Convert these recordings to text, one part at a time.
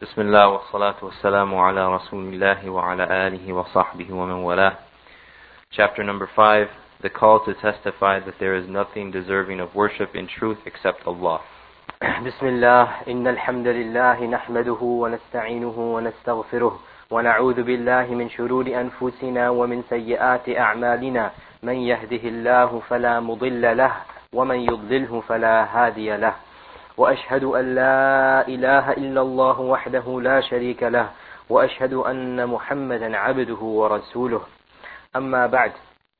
بسم الله والصلاة والسلام على رسول الله وعلى آله وصحبه ومن والاه. Chapter number 5, the call to testify that there is nothing deserving of worship in truth except Allah. بسم الله إن الحمد لله نحمده ونستعينه ونستغفره ونعوذ بالله من شرور أنفسنا ومن سيئات أعمالنا من يهده الله فلا مضل له ومن يضلله فلا هادي له وأشهد أن لا إله إلا الله وحده لا شريك له وأشهد أن محمدا عبده ورسوله أما بعد.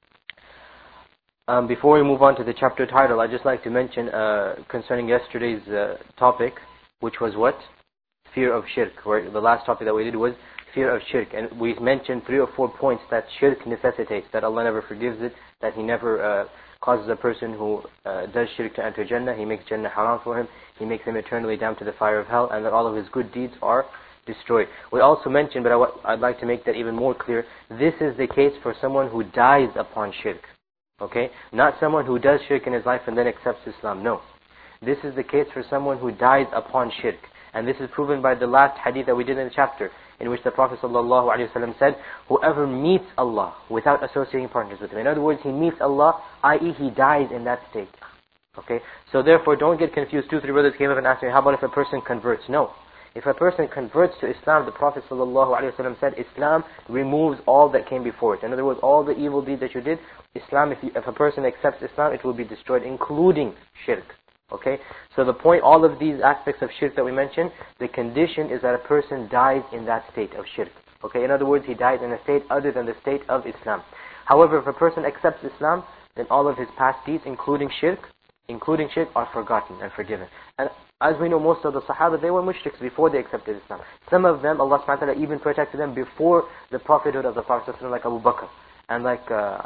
Before we move on to the chapter title, I'd just like to mention concerning yesterday's topic, which was what? Fear of shirk. The last topic that we did was fear of shirk. And we mentioned 3 or 4 points that shirk necessitates, that Allah never forgives it, that He never causes a person who does shirk to enter Jannah. He makes Jannah haram for him. He makes him eternally damned to the fire of hell, and that all of his good deeds are destroyed. We also mentioned, but I'd like to make that even more clear, this is the case for someone who dies upon shirk. Okay? Not someone who does shirk in his life and then accepts Islam. No. This is the case for someone who dies upon shirk. And this is proven by the last hadith that we did in the chapter, in which the Prophet ﷺ said, whoever meets Allah without associating partners with Him. In other words, he meets Allah, i.e. he dies in that state. Okay? So therefore, don't get confused. 2, 3 brothers came up and asked me, how about if a person converts? No. If a person converts to Islam, the Prophet ﷺ said, Islam removes all that came before it. In other words, all the evil deeds that you did, Islam, if a person accepts Islam, it will be destroyed, including shirk. Okay? So the point, all of these aspects of shirk that we mentioned, the condition is that a person dies in that state of shirk. Okay? In other words, he dies in a state other than the state of Islam. However, if a person accepts Islam, then all of his past deeds, including shirk, are forgotten and forgiven. And as we know, most of the Sahaba, they were mushriks before they accepted Islam. Some of them, Allah subhanahu wa ta'ala even protected them before the prophethood of the Prophet, like Abu Bakr, and like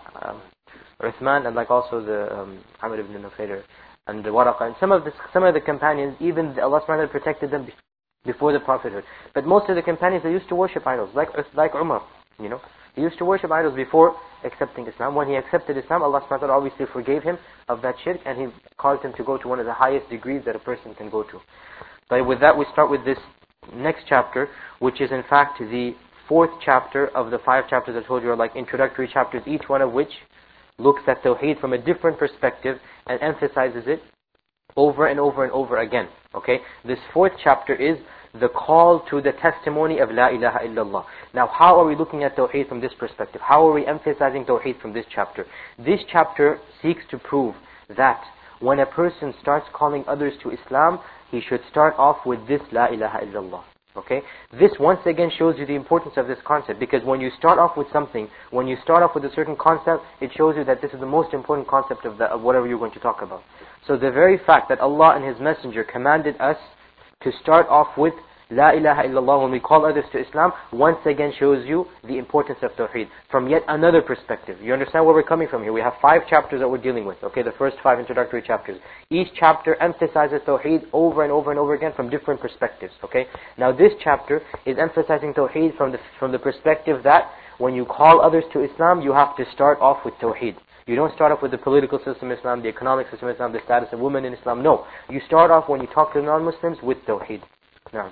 Uthman, and like also the Amr ibn Nufayr, and the Waraqa, and some of the companions, even Allah subhanahu wa ta'ala protected them before the prophethood. But most of the companions, they used to worship idols, like Umar, you know. He used to worship idols before accepting Islam. When he accepted Islam, Allah subhanahu wa ta'ala obviously forgave him of that shirk, and He caused him to go to one of the highest degrees that a person can go to. But with that, we start with this next chapter, which is in fact the 4th chapter of the 5 chapters I told you are like introductory chapters, each one of which looks at Tawheed from a different perspective and emphasizes it over and over and over again. Okay? This 4th chapter is the call to the testimony of La ilaha illallah. Now, how are we looking at Tawheed from this perspective? How are we emphasizing Tawheed from this chapter? This chapter seeks to prove that when a person starts calling others to Islam, he should start off with this La ilaha illallah. Okay? This once again shows you the importance of this concept, because when you start off with something, when you start off with a certain concept, it shows you that this is the most important concept of whatever you're going to talk about. So the very fact that Allah and His Messenger commanded us to start off with La ilaha illallah when we call others to Islam, once again shows you the importance of Tawheed from yet another perspective. You understand where we're coming from here? We have 5 chapters that we're dealing with. Okay, the first 5 introductory chapters. Each chapter emphasizes Tawheed over and over and over again from different perspectives. Okay, now this chapter is emphasizing Tawheed from the perspective that when you call others to Islam, you have to start off with Tawheed. You don't start off with the political system of Islam, the economic system of Islam, the status of women in Islam. No, you start off when you talk to non-Muslims with Tawheed. Now,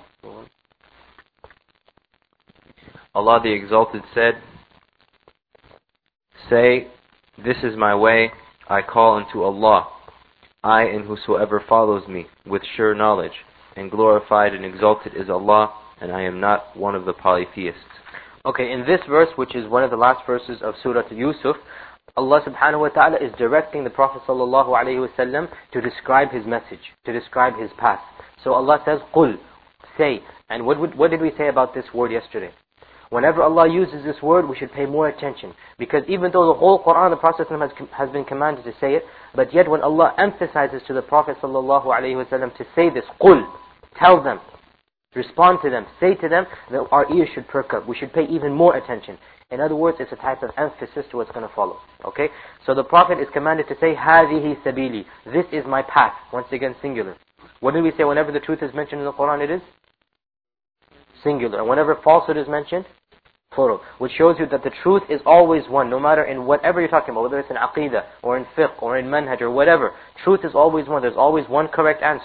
Allah the Exalted said, say, this is my way, I call unto Allah, I and whosoever follows me, with sure knowledge, and glorified and exalted is Allah, and I am not one of the polytheists. Okay, in this verse, which is one of the last verses of Surah Yusuf, Allah subhanahu wa ta'ala is directing the Prophet sallallahu alayhi wa sallam to describe his message, to describe his path. So Allah says, قُل, say. And what did we say about this word yesterday? Whenever Allah uses this word, we should pay more attention. Because even though the whole Qur'an, the Prophet has been commanded to say it, but yet when Allah emphasizes to the Prophet ﷺ to say this, قُل, tell them, respond to them, say to them, that our ears should perk up. We should pay even more attention. In other words, it's a type of emphasis to what's going to follow. Okay? So the Prophet is commanded to say, هَذِهِ سَبِيلِ, this is my path. Once again, singular. What did we say? Whenever the truth is mentioned in the Qur'an, it is singular. And whenever falsehood is mentioned, plural. Which shows you that the truth is always one, no matter in whatever you're talking about, whether it's in aqidah, or in fiqh, or in manhaj, or whatever. Truth is always one. There's always one correct answer.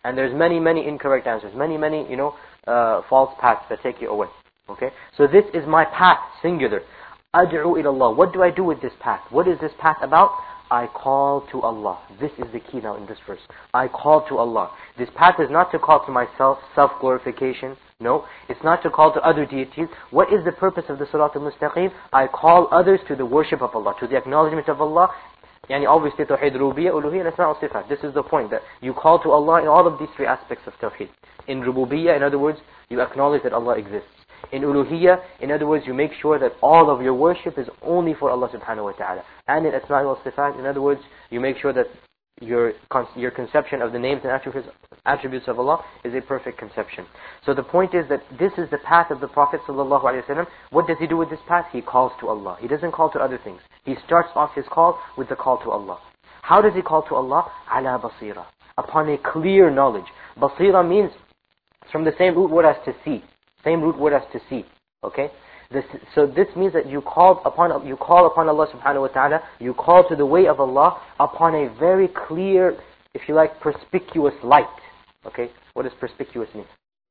And there's many, many incorrect answers, many, false paths that take you away. Okay? So this is my path, singular. Ad'u ila Allah. What do I do with this path? What is this path about? I call to Allah. This is the key now in this verse. I call to Allah. This path is not to call to myself, self-glorification. No, it's not to call to other deities. What is the purpose of the Sirat al-Mustaqim? I call others to the worship of Allah, to the acknowledgement of Allah. Yani obviously Tawheed Rububiyyah, Uluhiyyah, and Asma' wa Sifat. This is the point, that you call to Allah in all of these three aspects of Tawheed. In Rububiyyah, in other words, you acknowledge that Allah exists. In Uluhiyyah, in other words, you make sure that all of your worship is only for Allah subhanahu wa ta'ala. And in Asma' wa Sifat, in other words, you make sure that your conception of the names and attributes of Allah is a perfect conception. So the point is that this is the path of the Prophet sallallahu alaihi wasallam. What does he do with this path? He calls to Allah. He doesn't call to other things. He starts off his call with the call to Allah. How does he call to Allah? Ala basira. Upon a clear knowledge. Basira means, it's from the same root word as to see. Same root word as to see. Okay? So this means that you call upon Allah subhanahu wa ta'ala, you call to the way of Allah upon a very clear, if you like, perspicuous light. Okay? What does perspicuous mean?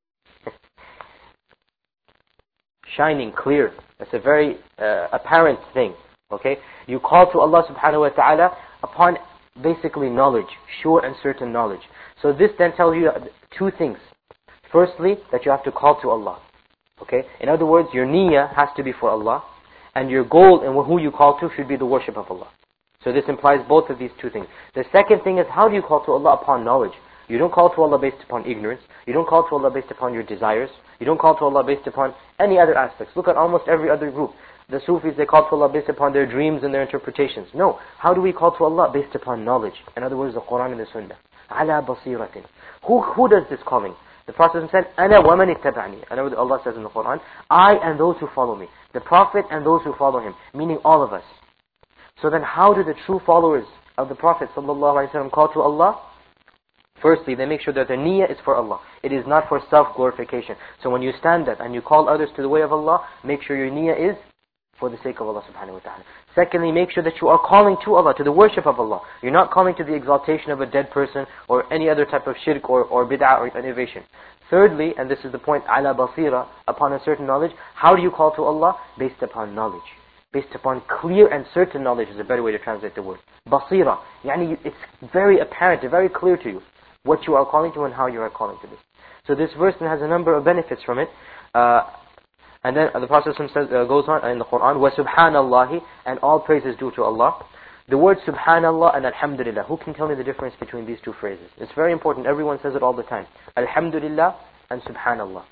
Shining, clear. That's a very apparent thing. Okay? You call to Allah subhanahu wa ta'ala upon basically knowledge, sure and certain knowledge. So this then tells you two things. Firstly, that you have to call to Allah. Okay? In other words, your niyyah has to be for Allah, and your goal and who you call to should be the worship of Allah. So this implies both of these two things. The second thing is, how do you call to Allah upon knowledge? You don't call to Allah based upon ignorance. You don't call to Allah based upon your desires. You don't call to Allah based upon any other aspects. Look at almost every other group. The Sufis, they call to Allah based upon their dreams and their interpretations. No. How do we call to Allah? Based upon knowledge. In other words, the Quran and the Sunnah. Ala basiratin. Who does this calling? The Prophet said, Ana wa man ittaba'ani. I know what Allah says in the Quran. I and those who follow me. The Prophet and those who follow him. Meaning all of us. So then how do the true followers of the Prophet ﷺ call to Allah? Firstly, they make sure that their niyyah is for Allah. It is not for self-glorification. So when you stand up and you call others to the way of Allah, make sure your niyyah is for the sake of Allah subhanahu wa ta'ala. Secondly, make sure that you are calling to Allah, to the worship of Allah. You're not calling to the exaltation of a dead person or any other type of shirk or bid'ah or innovation. Thirdly, and this is the point, ala basira, upon a certain knowledge. How do you call to Allah? Based upon knowledge. Based upon clear and certain knowledge is a better way to translate the word. Basira, yani it's very apparent, very clear to you what you are calling to and how you are calling to this. So this verse has a number of benefits from it. And then the Prophet goes on in the Quran, وَسُبْحَانَ اللَّهِ, and all praise is due to Allah. The word Subhanallah and Alhamdulillah, who can tell me the difference between these two phrases? It's very important, everyone says it all the time. Alhamdulillah and Subhanallah.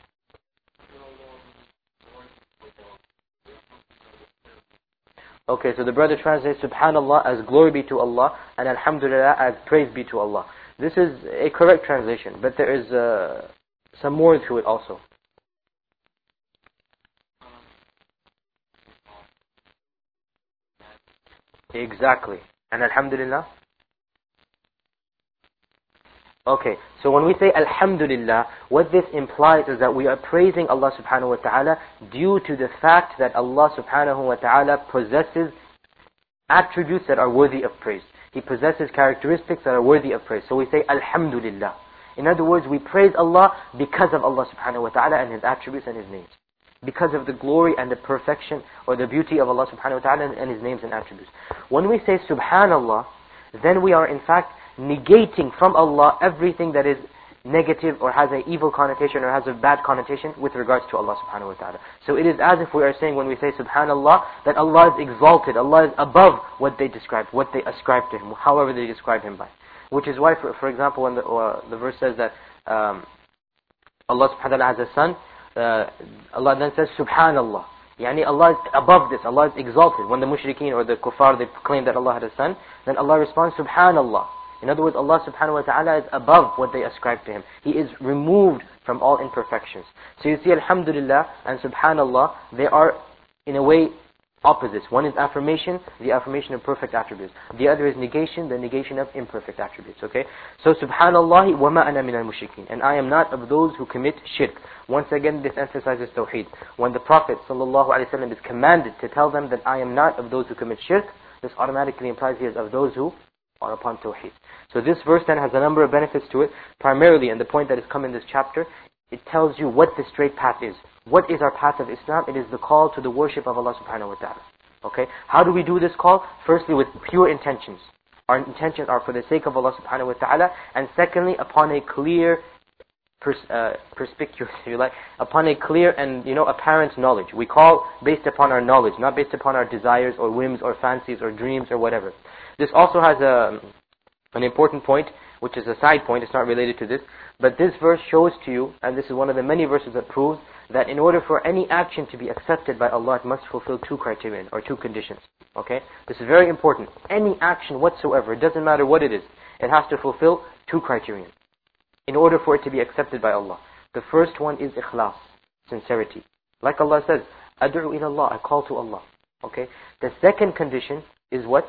Okay, so the brother translates Subhanallah as glory be to Allah and Alhamdulillah as praise be to Allah. This is a correct translation, but there is some more to it also. Exactly. And Alhamdulillah? Okay, so when we say Alhamdulillah, what this implies is that we are praising Allah subhanahu wa ta'ala due to the fact that Allah subhanahu wa ta'ala possesses attributes that are worthy of praise. He possesses characteristics that are worthy of praise. So we say Alhamdulillah. In other words, we praise Allah because of Allah subhanahu wa ta'ala and His attributes and His names. Because of the glory and the perfection or the beauty of Allah subhanahu wa ta'ala and His names and attributes. When we say Subhanallah, then we are in fact negating from Allah everything that is negative or has an evil connotation or has a bad connotation with regards to Allah subhanahu wa ta'ala. So it is as if we are saying when we say Subhanallah that Allah is exalted, Allah is above what they describe, what they ascribe to Him, however they describe Him by. Which is why, for example, when the verse says that Allah subhanahu wa ta'ala has a son, Allah then says Subhanallah. Yani Allah is above this, Allah is exalted. When the mushrikeen or the kuffar, they claim that Allah had a son, then Allah responds Subhanallah. In other words, Allah subhanahu wa ta'ala is above what they ascribe to Him. He is removed from all imperfections. So you see, Alhamdulillah and Subhanallah, they are in a way opposites. One is affirmation, the affirmation of perfect attributes. The other is negation, the negation of imperfect attributes. Okay? So Subhanallah wa ma ana min al-mushrikeen. And I am not of those who commit shirk. Once again, this emphasizes Tawheed. When the Prophet ﷺ is commanded to tell them that I am not of those who commit shirk, this automatically implies he is of those who are upon Tawheed. So this verse then has a number of benefits to it. Primarily, and the point that has come in this chapter, it tells you what the straight path is. What is our path of Islam? It is the call to the worship of Allah subhanahu wa ta'ala. Okay? How do we do this call? Firstly, with pure intentions. Our intentions are for the sake of Allah subhanahu wa ta'ala. And secondly, upon a clear, perspicuous, if you like, upon a clear and, apparent knowledge. We call based upon our knowledge, not based upon our desires or whims or fancies or dreams or whatever. This also has an important point, which is a side point, it's not related to this. But this verse shows to you, and this is one of the many verses that proves, that in order for any action to be accepted by Allah, it must fulfill two criteria, or two conditions. Okay? This is very important. Any action whatsoever, it doesn't matter what it is, it has to fulfill two criteria in order for it to be accepted by Allah. The first one is ikhlas, sincerity. Like Allah says, Ad'u ila Allah, I call to Allah. Okay? The second condition is what?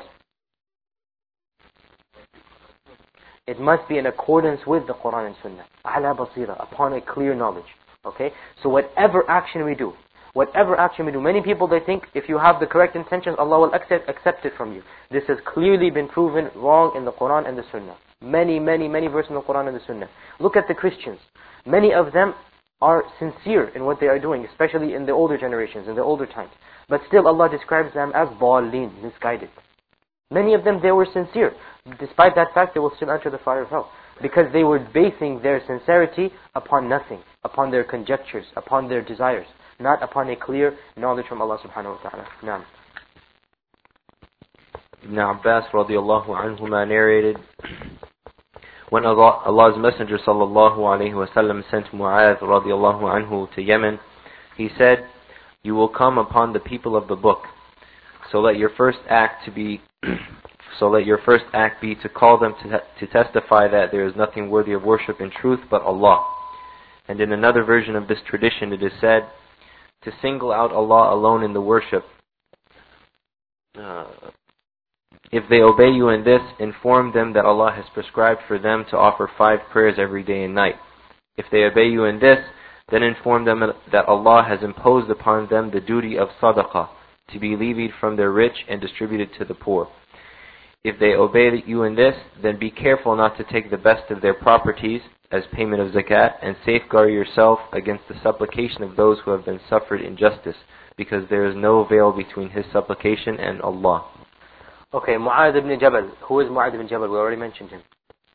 It must be in accordance with the Quran and Sunnah. Ala basira, upon a clear knowledge. Okay? So whatever action we do, many people, they think if you have the correct intentions, Allah will accept it from you. This has clearly been proven wrong in the Quran and the Sunnah. Many verses in the Quran and the Sunnah. Look at the Christians. Many of them are sincere in what they are doing, especially in the older generations, in the older times. But still Allah describes them as dhalin, misguided. Many of them, they were sincere. Despite that fact, they will still enter the fire of hell. Because they were basing their sincerity upon nothing, upon their conjectures, upon their desires, not upon a clear knowledge from Allah subhanahu wa ta'ala. Naam. Ibn Abbas radiallahu anhuma narrated, when Allah's Messenger sallallahu alayhi wa sallam sent Mu'adh radiallahu anhu to Yemen, he said, "You will come upon the people of the book, so let your first act be to call them to testify that there is nothing worthy of worship in truth but Allah." And in another version of this tradition it is said, to single out Allah alone in the worship. If they obey you in this, inform them that Allah has prescribed for them to offer 5 prayers every day and night. If they obey you in this, then inform them that Allah has imposed upon them the duty of sadaqah, to be levied from their rich and distributed to the poor. If they obey you in this, then be careful not to take the best of their properties as payment of zakat, and safeguard yourself against the supplication of those who have been suffered injustice, because there is no veil between his supplication and Allah. Okay, Mu'adh ibn Jabal. Who is Mu'adh ibn Jabal? We already mentioned him.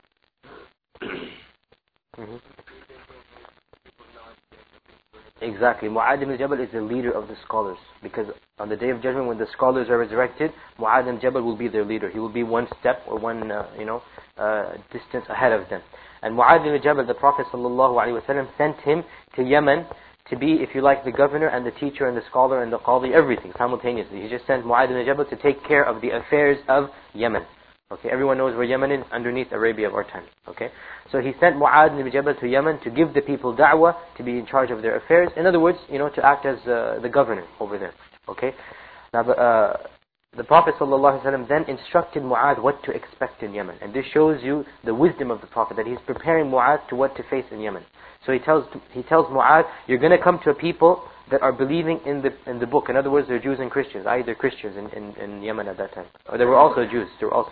Exactly. Mu'adh ibn Jabal is the leader of the scholars. Because on the Day of Judgment, when the scholars are resurrected, Mu'adh ibn Jabal will be their leader. He will be one step or one distance ahead of them. And Mu'adh ibn Jabal, the Prophet ﷺ sent him to Yemen to be, if you like, the governor and the teacher and the scholar and the qadi, everything simultaneously. He just sent Mu'adh ibn Jabal to take care of the affairs of Yemen. Okay, everyone knows where Yemen is, underneath Arabia of our time. Okay, so he sent Mu'adh ibn Jabal to Yemen to give the people da'wah, to be in charge of their affairs. In other words, to act as the governor over there. Okay, now the Prophet ﷺ then instructed Mu'adh what to expect in Yemen. And this shows you the wisdom of the Prophet, that he's preparing Mu'adh to what to face in Yemen. So he tells Mu'adh, you're going to come to a people that are believing in the book. In other words, they're Jews and Christians, either Christians in Yemen at that time. Or there were also Jews.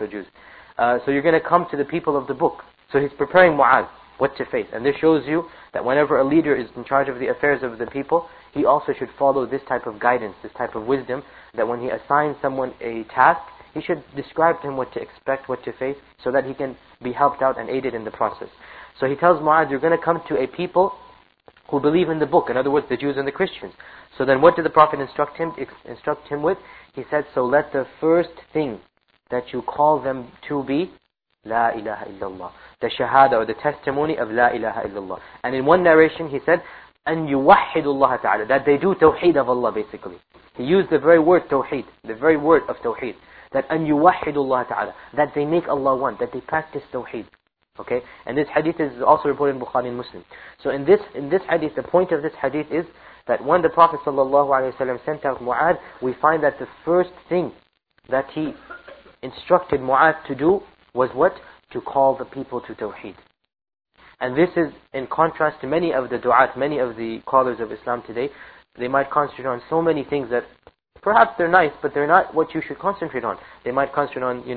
So you're going to come to the people of the book. So he's preparing Mu'adh what to face. And this shows you that whenever a leader is in charge of the affairs of the people, he also should follow this type of guidance, this type of wisdom, that when he assigns someone a task, he should describe to him what to expect, what to face, so that he can be helped out and aided in the process. So he tells Mu'adh, you're going to come to a people who believe in the book. In other words, the Jews and the Christians. So then what did the Prophet instruct him with? He said, so let the first thing that you call them to be La ilaha illallah. The shahada or the testimony of La ilaha illallah. And in one narration he said, أن يوحدوا الله تعالى, that they do tawheed of Allah basically. He used the very word tawheed, the very word of tawheed. That أن يوحدوا الله تعالى, that they make Allah one, that they practice tawheed. Okay, and this hadith is also reported in Bukhari and Muslim. So in this hadith, the point of this hadith is that when the Prophet ﷺ sent out Mu'adh, we find that the first thing that he instructed Mu'adh to do was what? To call the people to Tawheed. And this is in contrast to many of the du'at, many of the callers of Islam today. They might concentrate on so many things that perhaps they're nice, but they're not what you should concentrate on. They might concentrate on,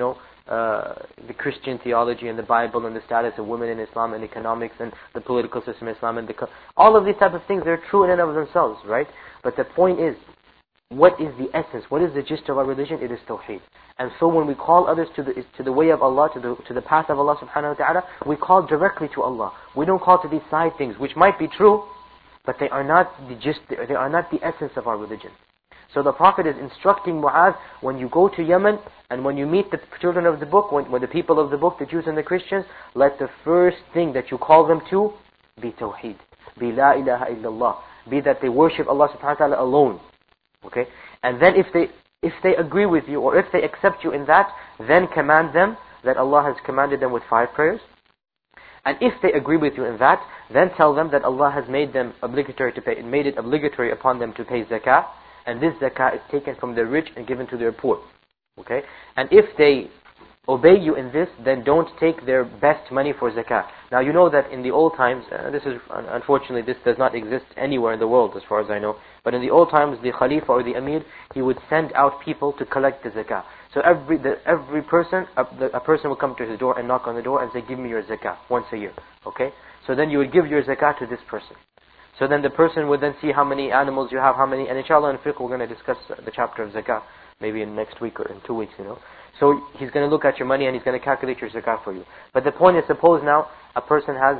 the Christian theology and the Bible and the status of women in Islam and economics and the political system in Islam and all of these type of things, they're true in and of themselves, right? But the point is, what is the essence? What is the gist of our religion? It is Tawheed. And so when we call others to the way of Allah, to the path of Allah subhanahu wa ta'ala, we call directly to Allah. We don't call to these side things, which might be true, but they are not the gist, they are not the essence of our religion. So the Prophet is instructing Mu'adh, when you go to Yemen and when you meet the children of the book, when the people of the book, the Jews and the Christians, let the first thing that you call them to be Tawheed. Be La ilaha illallah. Be that they worship Allah subhanahu wa ta'ala alone. Okay? And then if they agree with you, or if they accept you in that, then command them that Allah has commanded them with 5 prayers. And if they agree with you in that, then tell them that Allah has made it obligatory upon them to pay zakah. And this zakah is taken from the rich and given to their poor. Okay? And if they obey you in this, then don't take their best money for zakah. Now you know that in the old times, unfortunately this does not exist anywhere in the world as far as I know, but in the old times the Khalifa or the Amir, he would send out people to collect the zakah. So every person, a person will come to his door and knock on the door and say, give me your zakah once a year. Okay? So then you would give your zakah to this person. So then the person would then see how many animals you have, and inshallah in fiqh we're going to discuss the chapter of zakah, maybe in next week or in 2 weeks, So he's going to look at your money and he's going to calculate your zakah for you. But the point is, suppose now a person has,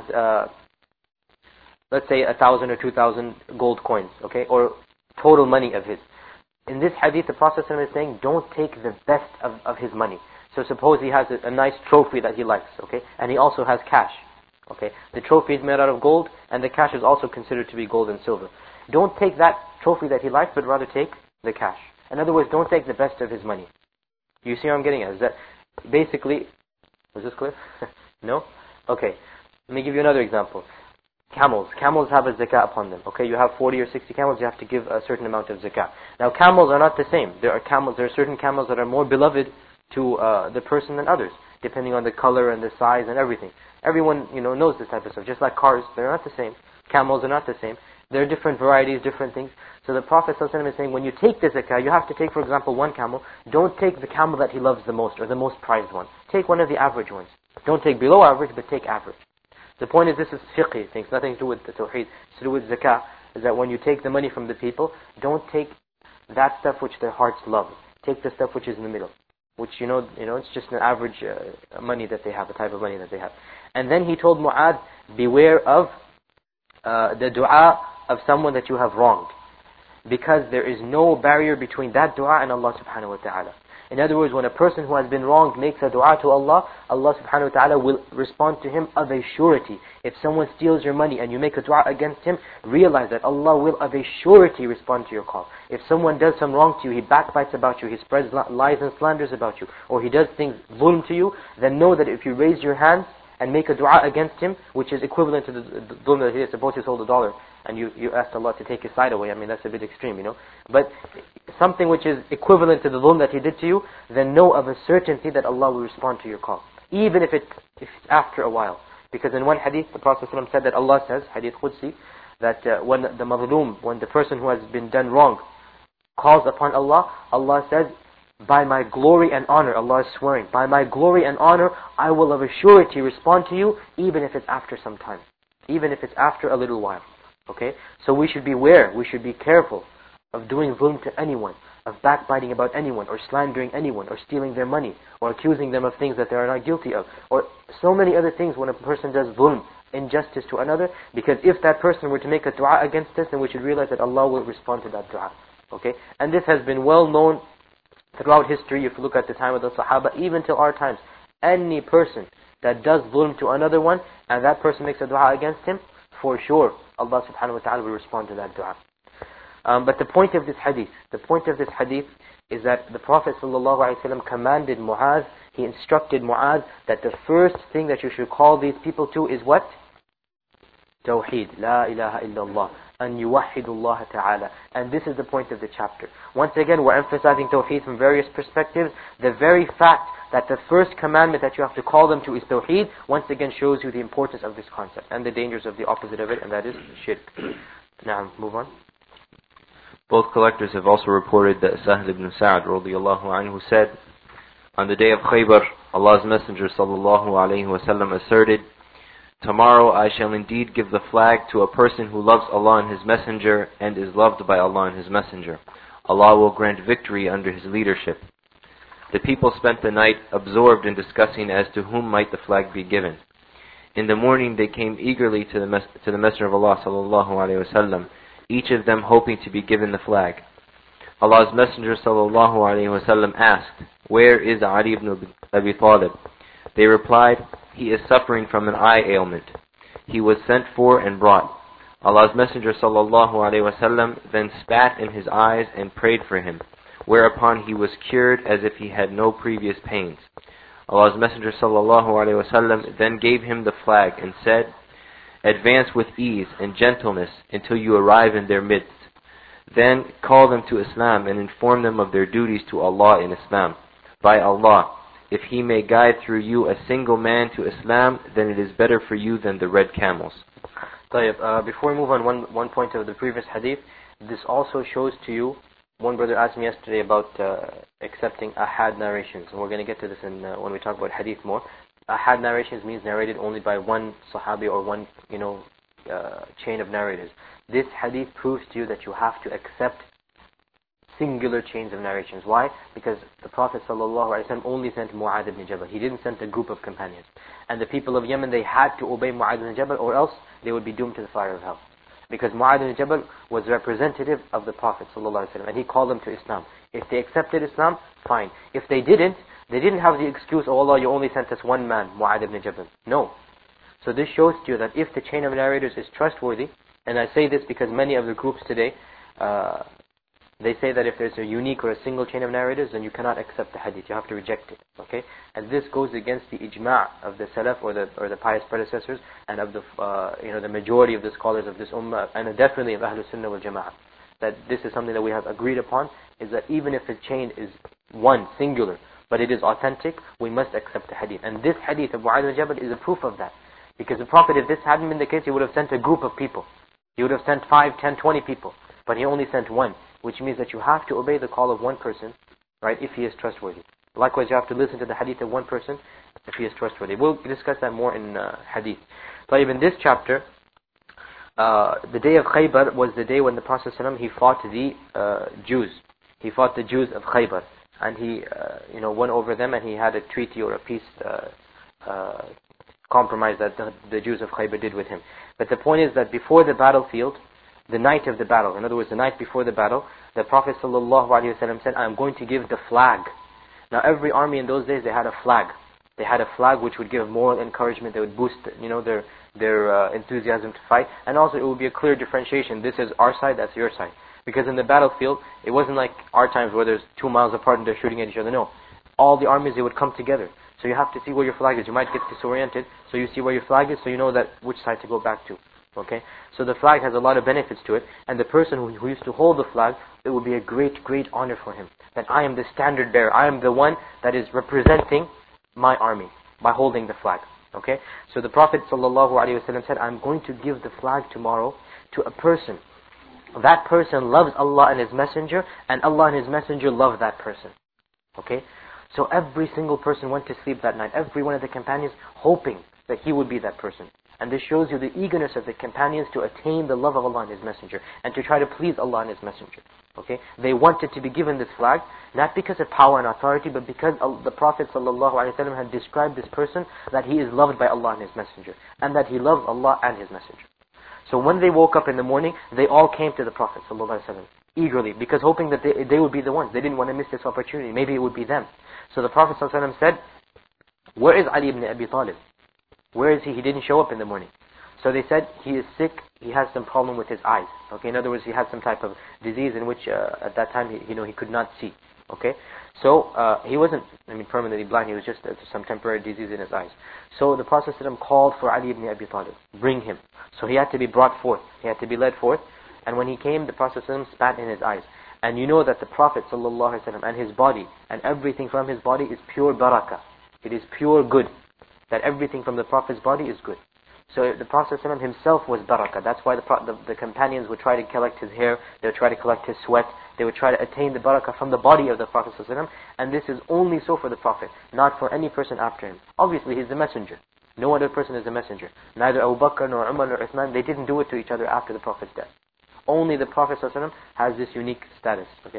let's say 1,000 or 2,000 gold coins, okay, or total money of his. In this hadith, the Prophet ﷺ is saying, don't take the best of his money. So suppose he has a nice trophy that he likes, okay, and he also has cash. Okay, the trophy is made out of gold, and the cash is also considered to be gold and silver. Don't take that trophy that he likes, but rather take the cash. In other words, don't take the best of his money. You see what I'm getting at? Is that basically, was this clear? No? Okay, let me give you another example. Camels. Camels have a zakah upon them. Okay, you have 40 or 60 camels, you have to give a certain amount of zakah. Now camels are not the same. There are certain camels that are more beloved to the person than others, depending on the color and the size and everything. Everyone, knows this type of stuff. Just like cars, they're not the same. Camels are not the same. There are different varieties, different things. So the Prophet ﷺ is saying, when you take the zakah, you have to take, for example, one camel. Don't take the camel that he loves the most, or the most prized one. Take one of the average ones. Don't take below average, but take average. The point is, this is fiqhi things, nothing to do with the tawheed. It's to do with zakah, is that when you take the money from the people, don't take that stuff which their hearts love. Take the stuff which is in the middle, which, it's just an average money that they have, the type of money that they have. And then he told Mu'adh, beware of the dua of someone that you have wronged. Because there is no barrier between that dua and Allah subhanahu wa ta'ala. In other words, when a person who has been wronged makes a dua to Allah, Allah subhanahu wa ta'ala will respond to him of a surety. If someone steals your money and you make a dua against him, realize that Allah will of a surety respond to your call. If someone does some wrong to you, he backbites about you, he spreads lies and slanders about you, or he does things zulm to you, then know that if you raise your hands and make a dua against him, which is equivalent to the dhulm that he is, suppose he sold $1 and you asked Allah to take his side away, that's a bit extreme, But something which is equivalent to the dhulm that he did to you, then know of a certainty that Allah will respond to your call. Even if it's after a while. Because in one hadith, the Prophet ﷺ said that Allah says, hadith Qudsi, that when the mazloom, when the person who has been done wrong calls upon Allah, Allah says, by my glory and honor, Allah is swearing, by my glory and honor, I will of a surety respond to you, even if it's after some time. Even if it's after a little while. Okay? So we should beware, we should be careful of doing zulm to anyone, of backbiting about anyone, or slandering anyone, or stealing their money, or accusing them of things that they are not guilty of, or so many other things when a person does zulm, injustice to another, because if that person were to make a dua against us, then we should realize that Allah will respond to that dua. Okay? And this has been well known throughout history. If you look at the time of the Sahaba, even till our times, any person that does zulm to another one, and that person makes a dua against him, for sure, Allah subhanahu wa ta'ala will respond to that dua. But the point of this hadith is that the Prophet ﷺ commanded Mu'adh, he instructed Mu'adh that the first thing that you should call these people to is what? Tawheed, La ilaha illallah, an yuwahhidu Allah ta'ala. And this is the point of the chapter. Once again, we're emphasizing Tawheed from various perspectives. The very fact that the first commandment that you have to call them to is Tawheed, once again shows you the importance of this concept and the dangers of the opposite of it, and that is shirk. Now, move on. Both collectors have also reported that Sahl ibn Sa'd radiyallahu anhu said, on the day of Khaybar, Allah's Messenger sallallahu alaihi wasallam asserted, "Tomorrow I shall indeed give the flag to a person who loves Allah and His Messenger and is loved by Allah and His Messenger. Allah will grant victory under his leadership." The people spent the night absorbed in discussing as to whom might the flag be given. In the morning they came eagerly to the Messenger of Allah sallallahu alaihi wasallam, each of them hoping to be given the flag. Allah's Messenger sallallahu alaihi wasallam asked, "Where is Ali ibn Abi Talib?" They replied, "He is suffering from an eye ailment." He was sent for and brought. Allah's Messenger sallallahu alaihi wasallam then spat in his eyes and prayed for him, whereupon he was cured as if he had no previous pains. Allah's Messenger sallallahu alaihi wasallam then gave him the flag and said, "Advance with ease and gentleness until you arrive in their midst. Then call them to Islam and inform them of their duties to Allah in Islam. By Allah, if He may guide through you a single man to Islam, then it is better for you than the red camels." Before we move on, one point of the previous hadith, this also shows to you, one brother asked me yesterday about accepting ahad narrations, and we're going to get to this when we talk about hadith more. Ahad narrations means narrated only by one sahabi or one chain of narrators. This hadith proves to you that you have to accept singular chains of narrations. Why? Because the Prophet ﷺ only sent Mu'adh ibn Jabal. He didn't send a group of companions. And the people of Yemen, they had to obey Mu'adh ibn Jabal, or else they would be doomed to the fire of hell. Because Mu'adh ibn Jabal was representative of the Prophet ﷺ, and he called them to Islam. If they accepted Islam, fine. If they didn't have the excuse, "Oh Allah, you only sent us one man, Mu'adh ibn Jabal." No. So this shows to you that if the chain of narrators is trustworthy, and I say this because many of the groups today, they say that if there's a unique or a single chain of narrators, then you cannot accept the hadith. You have to reject it. Okay, and this goes against the ijma' of the salaf or the pious predecessors, and of the majority of the scholars of this ummah, and definitely of Ahlul Sunnah wal Jama'ah. That this is something that we have agreed upon, is that even if the chain is one singular, but it is authentic, we must accept the hadith. And this hadith of Mu'adh ibn Jabal is a proof of that, because the Prophet, if this hadn't been the case, he would have sent a group of people. He would have sent 5, 10, 20 people, but he only sent one, which means that you have to obey the call of one person, right, if he is trustworthy. Likewise, you have to listen to the hadith of one person if he is trustworthy. We'll discuss that more in hadith. But in this chapter, the day of Khaybar was the day when the Prophet ﷺ, he fought the Jews. He fought the Jews of Khaybar, and he won over them, and he had a treaty or a peace compromise that the Jews of Khaybar did with him. But the point is that before the battlefield, the night of the battle, in other words, the night before the battle, the Prophet ﷺ said, "I'm going to give the flag." Now every army in those days, they had a flag. They had a flag which would give moral encouragement. They would boost, their enthusiasm to fight, and also it would be a clear differentiation. This is our side, that's your side. Because in the battlefield, it wasn't like our times where there's 2 miles apart and they're shooting at each other. No, all the armies, they would come together. So you have to see where your flag is. You might get disoriented, so you see where your flag is, so you know that which side to go back to. Okay, so the flag has a lot of benefits to it, and the person who used to hold the flag, it would be a great, great honor for him, that I am the standard bearer, I am the one that is representing my army by holding the flag. Okay, so the Prophet ﷺ said, "I'm going to give the flag tomorrow to a person. That person loves Allah and His Messenger, and Allah and His Messenger love that person." Okay, so every single person went to sleep that night, every one of the companions hoping that he would be that person. And this shows you the eagerness of the companions to attain the love of Allah and His Messenger, and to try to please Allah and His Messenger. Okay, they wanted to be given this flag, not because of power and authority, but because the Prophet ﷺ had described this person that he is loved by Allah and His Messenger, and that he loves Allah and His Messenger. So when they woke up in the morning, they all came to the Prophet ﷺ eagerly, because hoping that they would be the ones. They didn't want to miss this opportunity. Maybe it would be them. So the Prophet ﷺ said, "Where is Ali ibn Abi Talib? Where is he? He didn't show up in the morning." So they said, "He is sick, he has some problem with his eyes." Okay, in other words, he had some type of disease in which at that time he could not see. Okay, so he wasn't permanently blind, he was just some temporary disease in his eyes. So the Prophet ﷺ called for Ali ibn Abi Talib, "Bring him." So he had to be brought forth, he had to be led forth, and when he came, the Prophet ﷺ spat in his eyes. And you know that the Prophet ﷺ and his body, and everything from his body is pure barakah. It is pure good. That everything from the Prophet's body is good. So the Prophet ﷺ himself was barakah. That's why the companions would try to collect his hair, they would try to collect his sweat, They would try to attain the barakah from the body of the Prophet ﷺ, and this is only so for the Prophet, not for any person after him. Obviously, he's the messenger. No other person is a messenger. Neither Abu Bakr, nor Umar, nor Uthman, they didn't do it to each other after the Prophet's death. Only the Prophet ﷺ has this unique status. Okay?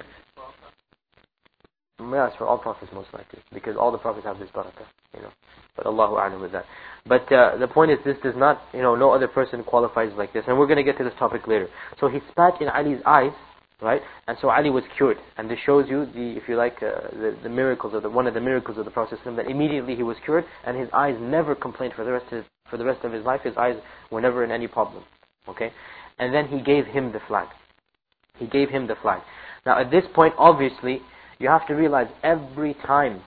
Yes, for all prophets most likely, because all the prophets have this barakah, you know. But Allahu A'lam with that. But the point is, this does not, you know, no other person qualifies like this. And we're going to get to this topic later. So he spat in Ali's eyes, right? And so Ali was cured. And this shows you the, if you like, the miracles of one of the miracles of the Prophet ﷺ, that immediately he was cured, and his eyes never complained for the rest of his life. His eyes were never in any problem. Okay? And then he gave him the flag. He gave him the flag. Now at this point, obviously, you have to realize every time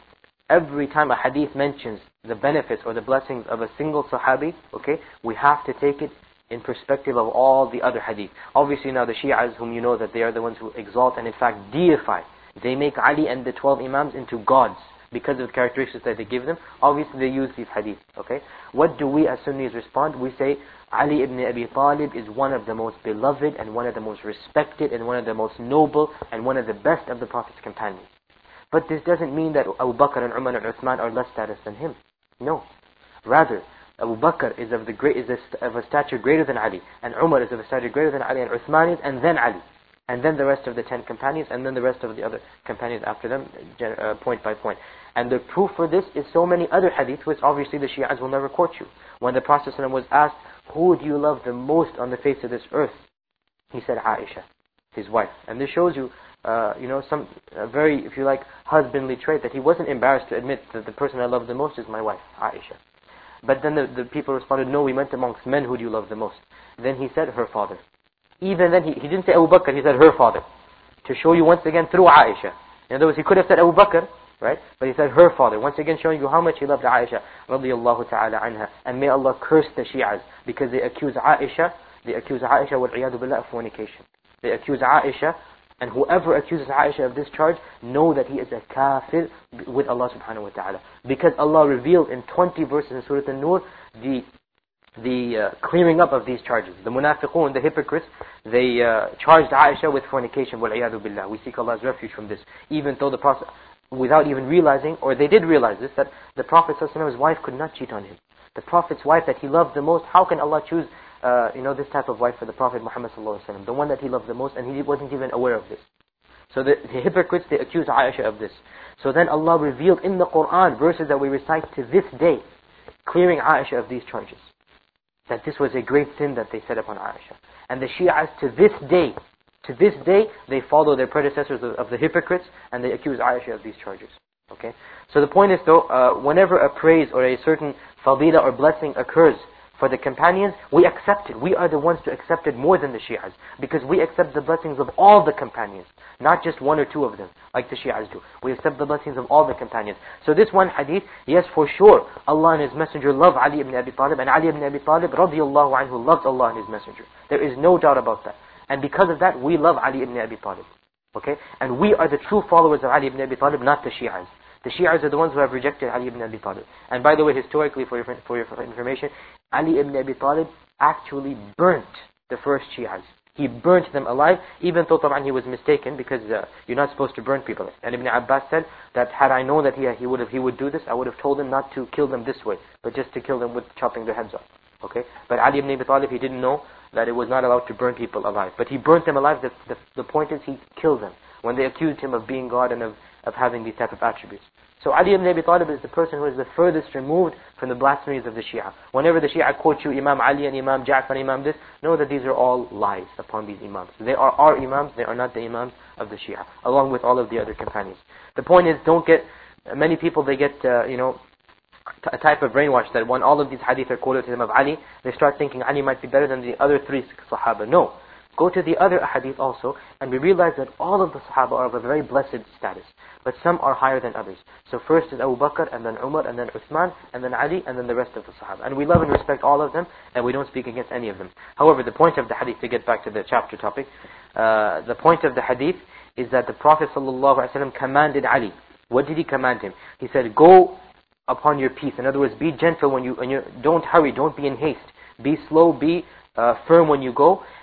a hadith mentions the benefits or the blessings of a single sahabi, okay, we have to take it in perspective of all the other hadith. Obviously now the Shi'as, whom you know that they are the ones who exalt and in fact deify, they make Ali and the 12 Imams into gods because of the characteristics that they give them. Obviously they use these hadith, okay. What do we as Sunnis respond? We say, Ali ibn Abi Talib is one of the most beloved and one of the most respected and one of the most noble and one of the best of the Prophet's companions. But this doesn't mean that Abu Bakr and Umar and Uthman are less status than him. No. Rather, Abu Bakr is of a stature greater than Ali, and Umar is of a stature greater than Ali, and Uthman is, and then Ali. And then the rest of the 10 companions, and then the rest of the other companions after them, point by point. And the proof for this is so many other hadith, which obviously the Shi'as will never quote you. When the Prophet ﷺ was asked, who do you love the most on the face of this earth? He said, Aisha, his wife. And this shows you, some very, if you like, husbandly trait, that he wasn't embarrassed to admit that the person I love the most is my wife, Aisha. But then the people responded, no, we meant amongst men, who do you love the most? Then he said, her father. Even then, he didn't say Abu Bakr, he said her father. To show you once again through Aisha. In other words, he could have said Abu Bakr, right? But he said her father. Once again showing you how much he loved Aisha, radiyallahu ta'ala anha. And may Allah curse the Shi'as, because they accuse Aisha wal-'iyadu billah of fornication. They accuse Aisha, and whoever accuses Aisha of this charge, know that he is a kafir with Allah subhanahu wa ta'ala. Because Allah revealed in 20 verses in Surah An-Nur, the clearing up of these charges. The munafiqun, the hypocrites, they charged Aisha with fornication, wal-'iyadu billah. We seek Allah's refuge from this. Even though the Prophet, without even realizing, or they did realize this, that the Prophet ﷺ's wife could not cheat on him. The Prophet's wife that he loved the most, how can Allah choose this type of wife for the Prophet Muhammad ﷺ, the one that he loved the most, and he wasn't even aware of this. So the hypocrites, they accused Aisha of this. So then Allah revealed in the Quran verses that we recite to this day, clearing Aisha of these charges. That this was a great sin that they set upon Aisha. And the Shi'as to this day, they follow their predecessors of the hypocrites, and they accuse Aisha of these charges. Okay? So the point is though, whenever a praise or a certain fadilah or blessing occurs for the companions, we accept it. We are the ones to accept it more than the Shi'as, because we accept the blessings of all the companions, not just one or two of them, like the Shi'as do. We accept the blessings of all the companions. So this one hadith, yes, for sure, Allah and His Messenger love Ali ibn Abi Talib, and Ali ibn Abi Talib, radiyallahu anhu, loved Allah and His Messenger. There is no doubt about that. And because of that, we love Ali ibn Abi Talib. Okay? And we are the true followers of Ali ibn Abi Talib, not the Shi'as. The Shi'as are the ones who have rejected Ali ibn Abi Talib. And by the way, historically, for your information, Ali ibn Abi Talib actually burnt the first Shi'as. He burnt them alive, even though he was mistaken, because you're not supposed to burn people. And Ibn Abbas said that had I known that he would do this, I would have told him not to kill them this way, but just to kill them with chopping their heads off. Okay? But Ali ibn Abi Talib, he didn't know that it was not allowed to burn people alive. But he burnt them alive. The point is, he killed them when they accused him of being God and of having these type of attributes. So Ali ibn Abi Talib is the person who is the furthest removed from the blasphemies of the Shia. Whenever the Shia quote you Imam Ali and Imam Ja'far and Imam this, know that these are all lies upon these Imams. They are our Imams, they are not the Imams of the Shia, along with all of the other companions. The point is, many people, they get, a type of brainwash that when all of these hadith are quoted to them of Ali, they start thinking Ali might be better than the other three Sahaba. No. Go to the other hadith also, and we realize that all of the Sahaba are of a very blessed status. But some are higher than others. So first is Abu Bakr, and then Umar, and then Uthman, and then Ali, and then the rest of the Sahaba. And we love and respect all of them, and we don't speak against any of them. However, the point of the hadith, to get back to the chapter topic, the point of the hadith is that the Prophet ﷺ commanded Ali. What did he command him? He said, go upon your peace. In other words, be gentle when you don't hurry, don't be in haste. Be slow, be firm when you go,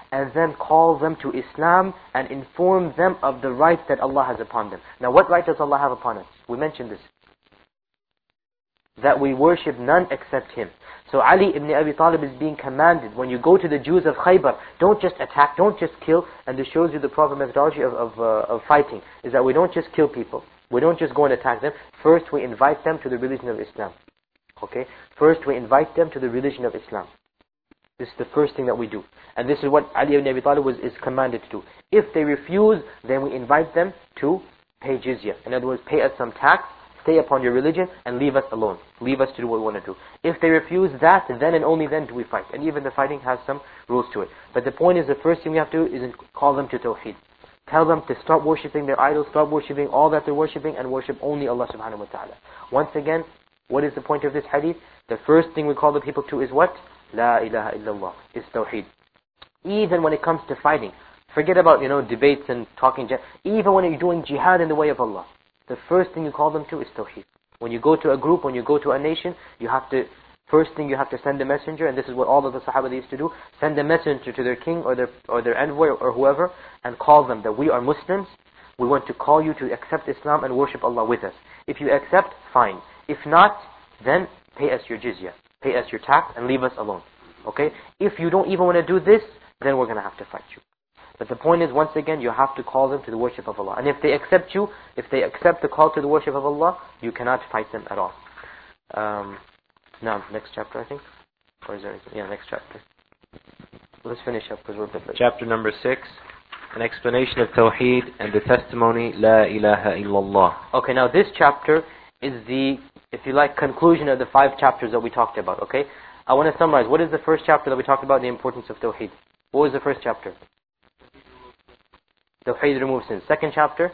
and then call them to Islam and inform them of the rights that Allah has upon them. Now what right does Allah have upon us? We mentioned this. That we worship none except Him. So Ali ibn Abi Talib is being commanded, when you go to the Jews of Khaybar, don't just attack, don't just kill. And this shows you the proper methodology of fighting, is that we don't just kill people. We don't just go and attack them. First we invite them to the religion of Islam. Okay? First we invite them to the religion of Islam. This is the first thing that we do. And this is what Ali ibn Abi Talib is commanded to do. If they refuse, then we invite them to pay jizya. In other words, pay us some tax, stay upon your religion, and leave us alone. Leave us to do what we want to do. If they refuse that, then and only then do we fight. And even the fighting has some rules to it. But the point is, the first thing we have to do is call them to Tawheed. Tell them to stop worshipping their idols, stop worshipping all that they're worshipping, and worship only Allah subhanahu wa ta'ala. Once again, what is the point of this hadith? The first thing we call the people to is what? La ilaha illallah. Is Tawheed. Even when it comes to fighting. Forget about, debates and talking. Even when you're doing jihad in the way of Allah. The first thing you call them to is Tawheed. When you go to a group, when you go to a nation, first thing you have to send a messenger, and this is what all of the Sahaba used to do, send a messenger to their king or their envoy or whoever, and call them that we are Muslims, we want to call you to accept Islam and worship Allah with us. If you accept, fine. If not, then pay us your jizya, pay us your tax, and leave us alone. Okay? If you don't even want to do this, then we're going to have to fight you. But the point is, once again, you have to call them to the worship of Allah. And if they accept you, if they accept the call to the worship of Allah, you cannot fight them at all. Now, next chapter, I think. Or is there anything? Yeah, next chapter. Let's finish up because we're a bit late. Chapter number 6, an explanation of Tawheed and the testimony, La ilaha illallah. Okay, now this chapter is the, if you like, conclusion of the 5 chapters that we talked about, okay? I want to summarize. What is the first chapter that we talked about, the importance of Tawheed? What was the first chapter? Tawheed removes sins. Second chapter?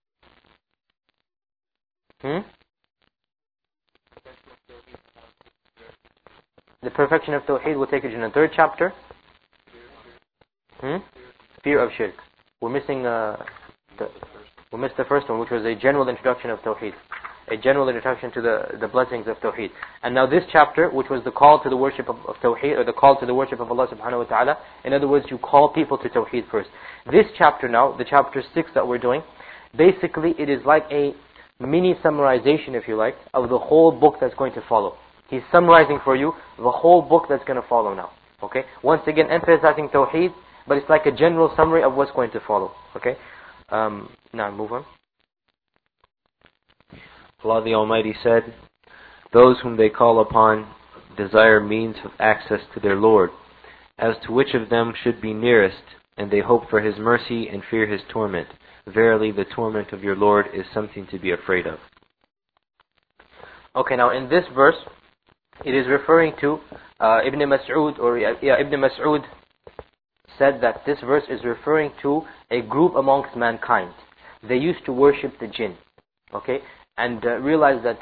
The perfection of Tawheed will take you to the third chapter. Fear of shirk. We missed the first one, which was a general introduction of Tawheed. A general introduction to the blessings of Tawheed. And now this chapter, which was the call to the worship of Tawheed, or the call to the worship of Allah subhanahu wa ta'ala. In other words, you call people to Tawheed first. This chapter now, the chapter 6 that we're doing, basically it is like a mini summarization, if you like, of the whole book that's going to follow. He's summarizing for you the whole book that's going to follow now. Okay? Once again, emphasizing Tawheed, but it's like a general summary of what's going to follow. Okay? Now, move on. Allah the Almighty said, those whom they call upon desire means of access to their Lord, as to which of them should be nearest, and they hope for His mercy and fear His torment. Verily, the torment of your Lord is something to be afraid of. Okay, now in this verse, it is referring to Ibn Mas'ud, Ibn Mas'ud said that this verse is referring to a group amongst mankind. They used to worship the jinn, okay, and realize that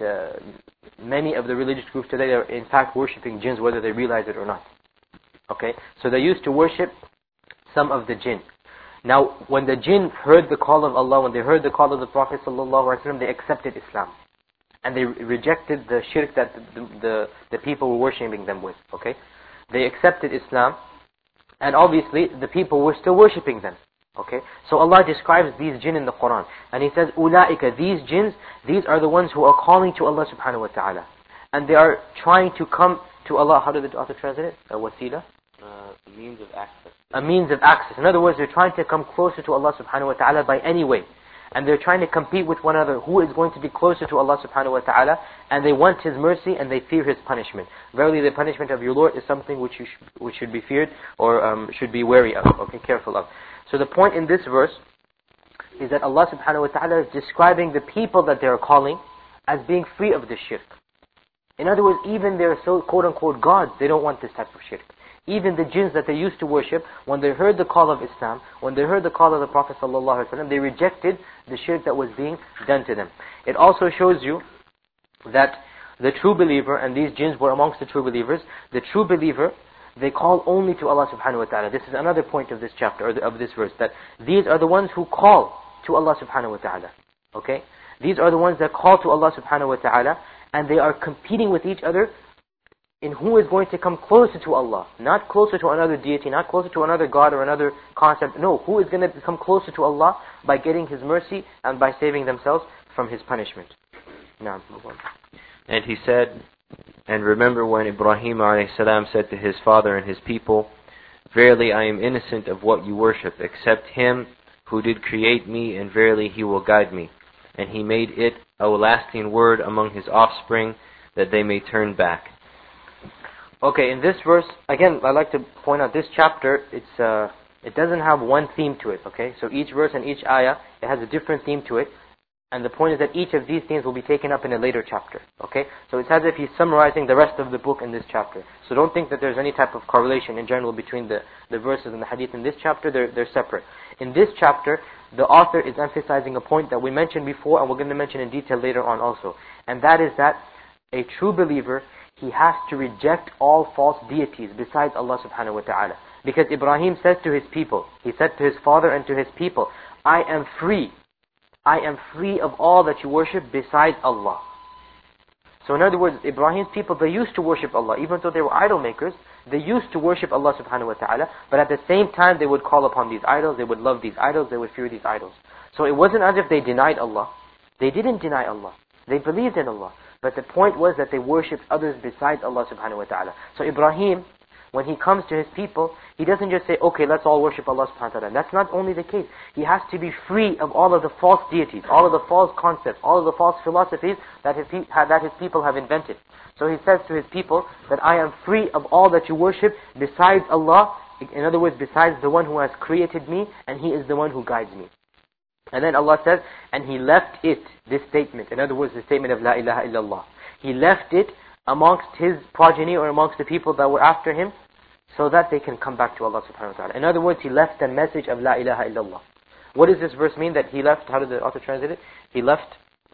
many of the religious groups today are in fact worshipping jinns, whether they realize it or not. Okay, so they used to worship some of the jinn. Now, when the jinn heard the call of Allah, when they heard the call of the Prophet ﷺ, they accepted Islam. And they rejected the shirk that the people were worshipping them with. Okay, they accepted Islam, and obviously the people were still worshipping them. Okay, so Allah describes these jinn in the Quran, and He says, "Ulaika, these jinns, these are the ones who are calling to Allah subhanahu wa taala, and they are trying to come to Allah." How did the author translate it? A wasila? A means of access. A means of access. In other words, they're trying to come closer to Allah subhanahu wa ta'ala by any way. And they're trying to compete with one another. Who is going to be closer to Allah subhanahu wa ta'ala? And they want His mercy and they fear His punishment. Verily, the punishment of your Lord is something which should be feared, or should be wary of, okay, careful of. So the point in this verse is that Allah subhanahu wa ta'ala is describing the people that they are calling as being free of this shirk. In other words, even their so quote-unquote gods, they don't want this type of shirk. Even the jinns that they used to worship, when they heard the call of Islam, when they heard the call of the Prophet ﷺ, they rejected the shirk that was being done to them. It also shows you that the true believer, and these jinns were amongst the true believers, the true believer, they call only to Allah subhanahu wa ta'ala. This is another point of this chapter, or of this verse, that these are the ones who call to Allah subhanahu wa ta'ala. Okay? These are the ones that call to Allah subhanahu wa ta'ala, and they are competing with each other in who is going to come closer to Allah. Not closer to another deity, not closer to another God or another concept. No, who is going to come closer to Allah by getting His mercy and by saving themselves from His punishment. Now, move on. And he said, and remember when Ibrahim a.s. said to his father and his people, verily I am innocent of what you worship, except Him who did create me, and verily He will guide me. And He made it a lasting word among His offspring, that they may turn back. Okay, in this verse, again, I'd like to point out this chapter, it doesn't have one theme to it, okay? So each verse and each ayah, it has a different theme to it. And the point is that each of these themes will be taken up in a later chapter, okay? So it's as if he's summarizing the rest of the book in this chapter. So don't think that there's any type of correlation in general between the verses and the hadith in this chapter. They're separate. In this chapter, the author is emphasizing a point that we mentioned before, and we're going to mention in detail later on also. And that is that a true believer, he has to reject all false deities besides Allah subhanahu wa ta'ala. Because Ibrahim says to his people, he said to his father and to his people, I am free of all that you worship besides Allah. So in other words, Ibrahim's people, they used to worship Allah. Even though they were idol makers, they used to worship Allah subhanahu wa ta'ala. But at the same time, they would call upon these idols, they would love these idols, they would fear these idols. So it wasn't as if they denied Allah. They didn't deny Allah. They believed in Allah. But the point was that they worshipped others besides Allah subhanahu wa ta'ala. So Ibrahim, when he comes to his people, he doesn't just say, okay, let's all worship Allah subhanahu wa ta'ala. That's not only the case. He has to be free of all of the false deities, all of the false concepts, all of the false philosophies that his people have invented. So he says to his people that I am free of all that you worship besides Allah. In other words, besides the one who has created me, and He is the one who guides me. And then Allah says, and He left it, this statement, in other words, the statement of La ilaha illallah. He left it amongst His progeny or amongst the people that were after Him, so that they can come back to Allah subhanahu wa ta'ala. In other words, He left the message of La ilaha illallah. What does this verse mean that He left? How did the author translate it? He left...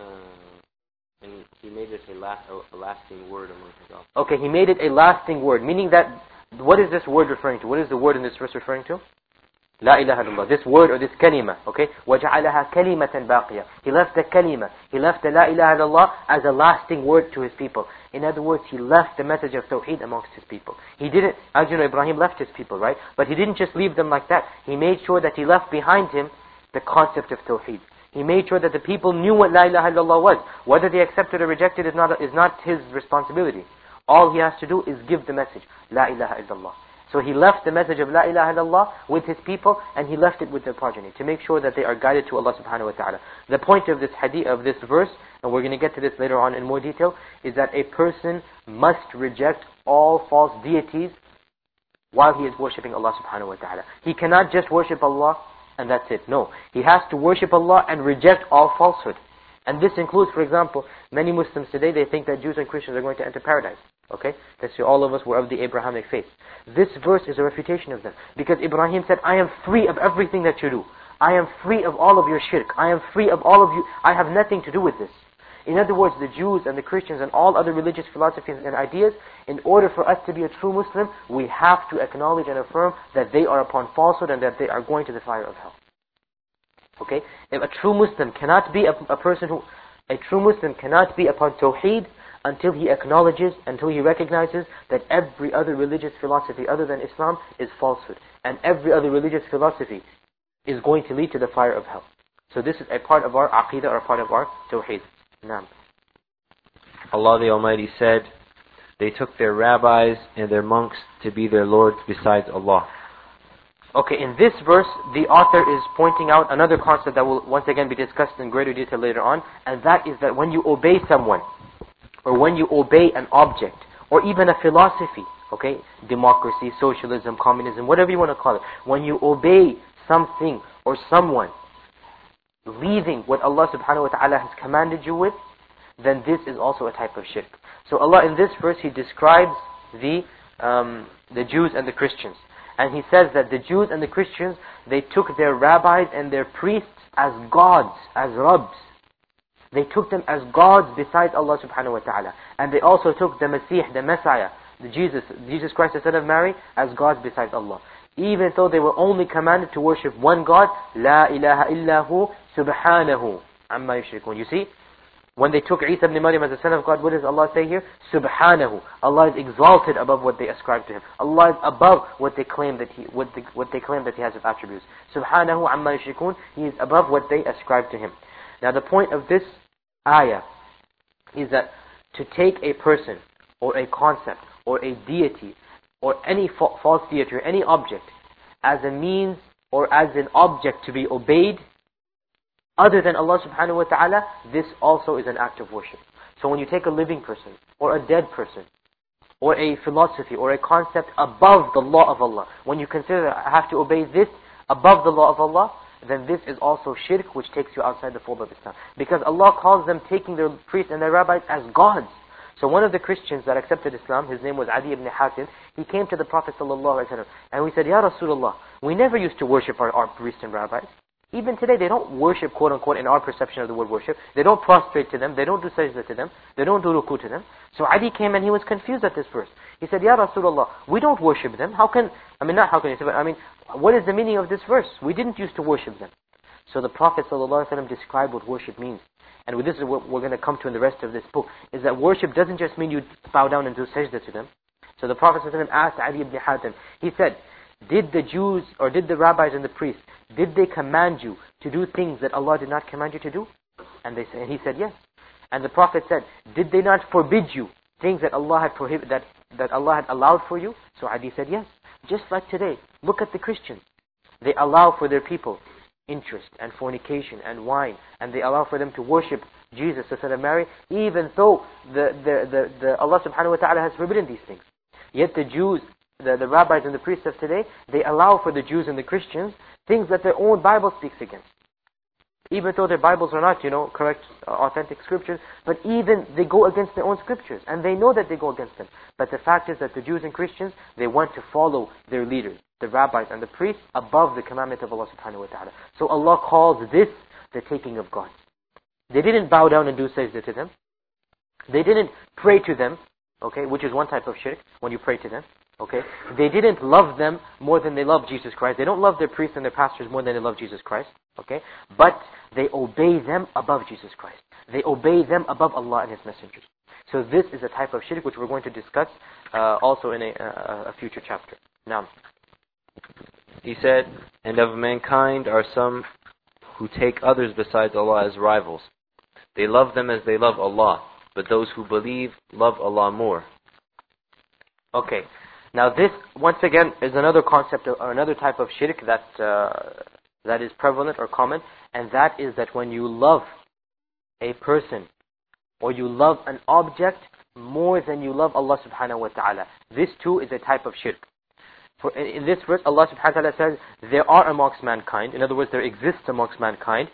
and He made it a lasting word among His offspring. Okay, He made it a lasting word, meaning that, what is this word referring to? What is the word in this verse referring to? La ilaha illallah. This word or this kalima, okay? وَجَعَلَهَا كَلِمَةً بَاقِيَةً. He left the kalima. He left the La ilaha illallah as a lasting word to His people. In other words, He left the message of Tawheed amongst His people. He didn't, as you know, Ibrahim left his people, right? But he didn't just leave them like that. He made sure that he left behind him the concept of Tawheed. He made sure that the people knew what La ilaha illallah was. Whether they accepted or rejected is not his responsibility. All he has to do is give the message, La ilaha illallah. So he left the message of La ilaha illallah with his people, and he left it with their progeny to make sure that they are guided to Allah subhanahu wa ta'ala. The point of this hadith, of this verse, and we're going to get to this later on in more detail, is that a person must reject all false deities while he is worshipping Allah subhanahu wa ta'ala. He cannot just worship Allah and that's it. No. He has to worship Allah and reject all falsehood. And this includes, for example, many Muslims today, they think that Jews and Christians are going to enter paradise. Okay? Let's say all of us were of the Abrahamic faith. This verse is a refutation of them. Because Ibrahim said, I am free of everything that you do. I am free of all of your shirk. I am free of all of you. I have nothing to do with this. In other words, the Jews and the Christians and all other religious philosophies and ideas, in order for us to be a true Muslim, we have to acknowledge and affirm that they are upon falsehood and that they are going to the fire of hell. Okay? If a true Muslim cannot be a true Muslim cannot be upon Tawheed until he acknowledges, until he recognizes that every other religious philosophy other than Islam is falsehood. And every other religious philosophy is going to lead to the fire of hell. So this is a part of our aqidah or a part of our Tawheed. Naam. Allah the Almighty said, they took their rabbis and their monks to be their lords besides Allah. Okay, in this verse, the author is pointing out another concept that will once again be discussed in greater detail later on, and that is that when you obey someone, or when you obey an object, or even a philosophy, okay, democracy, socialism, communism, whatever you want to call it, when you obey something or someone, leaving what Allah subhanahu wa ta'ala has commanded you with, then this is also a type of shirk. So Allah in this verse, He describes the Jews and the Christians. And He says that the Jews and the Christians, they took their rabbis and their priests as gods, as Rabbs. They took them as gods besides Allah subhanahu wa ta'ala. And they also took the Masih, the Messiah, Jesus Christ the Son of Mary, as gods besides Allah. Even though they were only commanded to worship one God, La ilaha illahu subhanahu amma yushrikun. You see? When they took Isa ibn Maryam as the son of God, what does Allah say here? Subhanahu. Allah is exalted above what they ascribe to Him. Allah is above what they claim that He has of attributes. Subhanahu amma yushrikun. He is above what they ascribe to Him. Now the point of this ayah is that to take a person or a concept or a deity or any false deity or any object as a means or as an object to be obeyed other than Allah subhanahu wa ta'ala, this also is an act of worship. So when you take a living person or a dead person or a philosophy or a concept above the law of Allah, when you consider that I have to obey this above the law of Allah, then this is also shirk, which takes you outside the fold of Islam. Because Allah calls them taking their priests and their rabbis as gods. So one of the Christians that accepted Islam, his name was Adi ibn Hatim, he came to the Prophet ﷺ and we said, Ya Rasulullah, we never used to worship our priests and rabbis. Even today, they don't worship, quote unquote, in our perception of the word worship. They don't prostrate to them. They don't do sajda to them. They don't do ruku to them. So Adi came and he was confused at this verse. He said, Ya Rasulullah, we don't worship them. What is the meaning of this verse? We didn't used to worship them. So the Prophet ﷺ described what worship means. And this is what we're going to come to in the rest of this book, is that worship doesn't just mean you bow down and do sajda to them. So the Prophet ﷺ asked Adi ibn Hatim, he said, did the Jews or did the rabbis and the priests, did they command you to do things that Allah did not command you to do? And he said yes. And the Prophet said, did they not forbid you things that Allah had prohibited, that Allah had allowed for you? So Adi said yes. Just like today, look at the Christians. They allow for their people interest and fornication and wine, and they allow for them to worship Jesus instead of Mary, even though Allah subhanahu wa ta'ala has forbidden these things. Yet the Jews, the rabbis and the priests of today, they allow for the Jews and the Christians things that their own Bible speaks against. Even though their Bibles are not, correct, authentic scriptures, but even they go against their own scriptures, and they know that they go against them. But the fact is that the Jews and Christians, they want to follow their leaders, the rabbis and the priests, above the commandment of Allah subhanahu wa ta'ala. So Allah calls this the taking of God. They didn't bow down and do sajda to them. They didn't pray to them, okay, which is one type of shirk, when you pray to them. Okay, they didn't love them more than they love Jesus Christ. They don't love their priests and their pastors more than they love Jesus Christ. Okay, but they obey them above Jesus Christ. They obey them above Allah and His messengers. So this is a type of shirk which we're going to discuss also in a future chapter. Now, he said, and of mankind are some who take others besides Allah as rivals. They love them as they love Allah, but those who believe love Allah more. Okay. Now this, once again, is another concept or another type of shirk that is prevalent or common, and that is that when you love a person or you love an object more than you love Allah subhanahu wa ta'ala. This too is a type of shirk. For in this verse, Allah subhanahu wa ta'ala says, there are amongst mankind, in other words, there exists amongst mankind,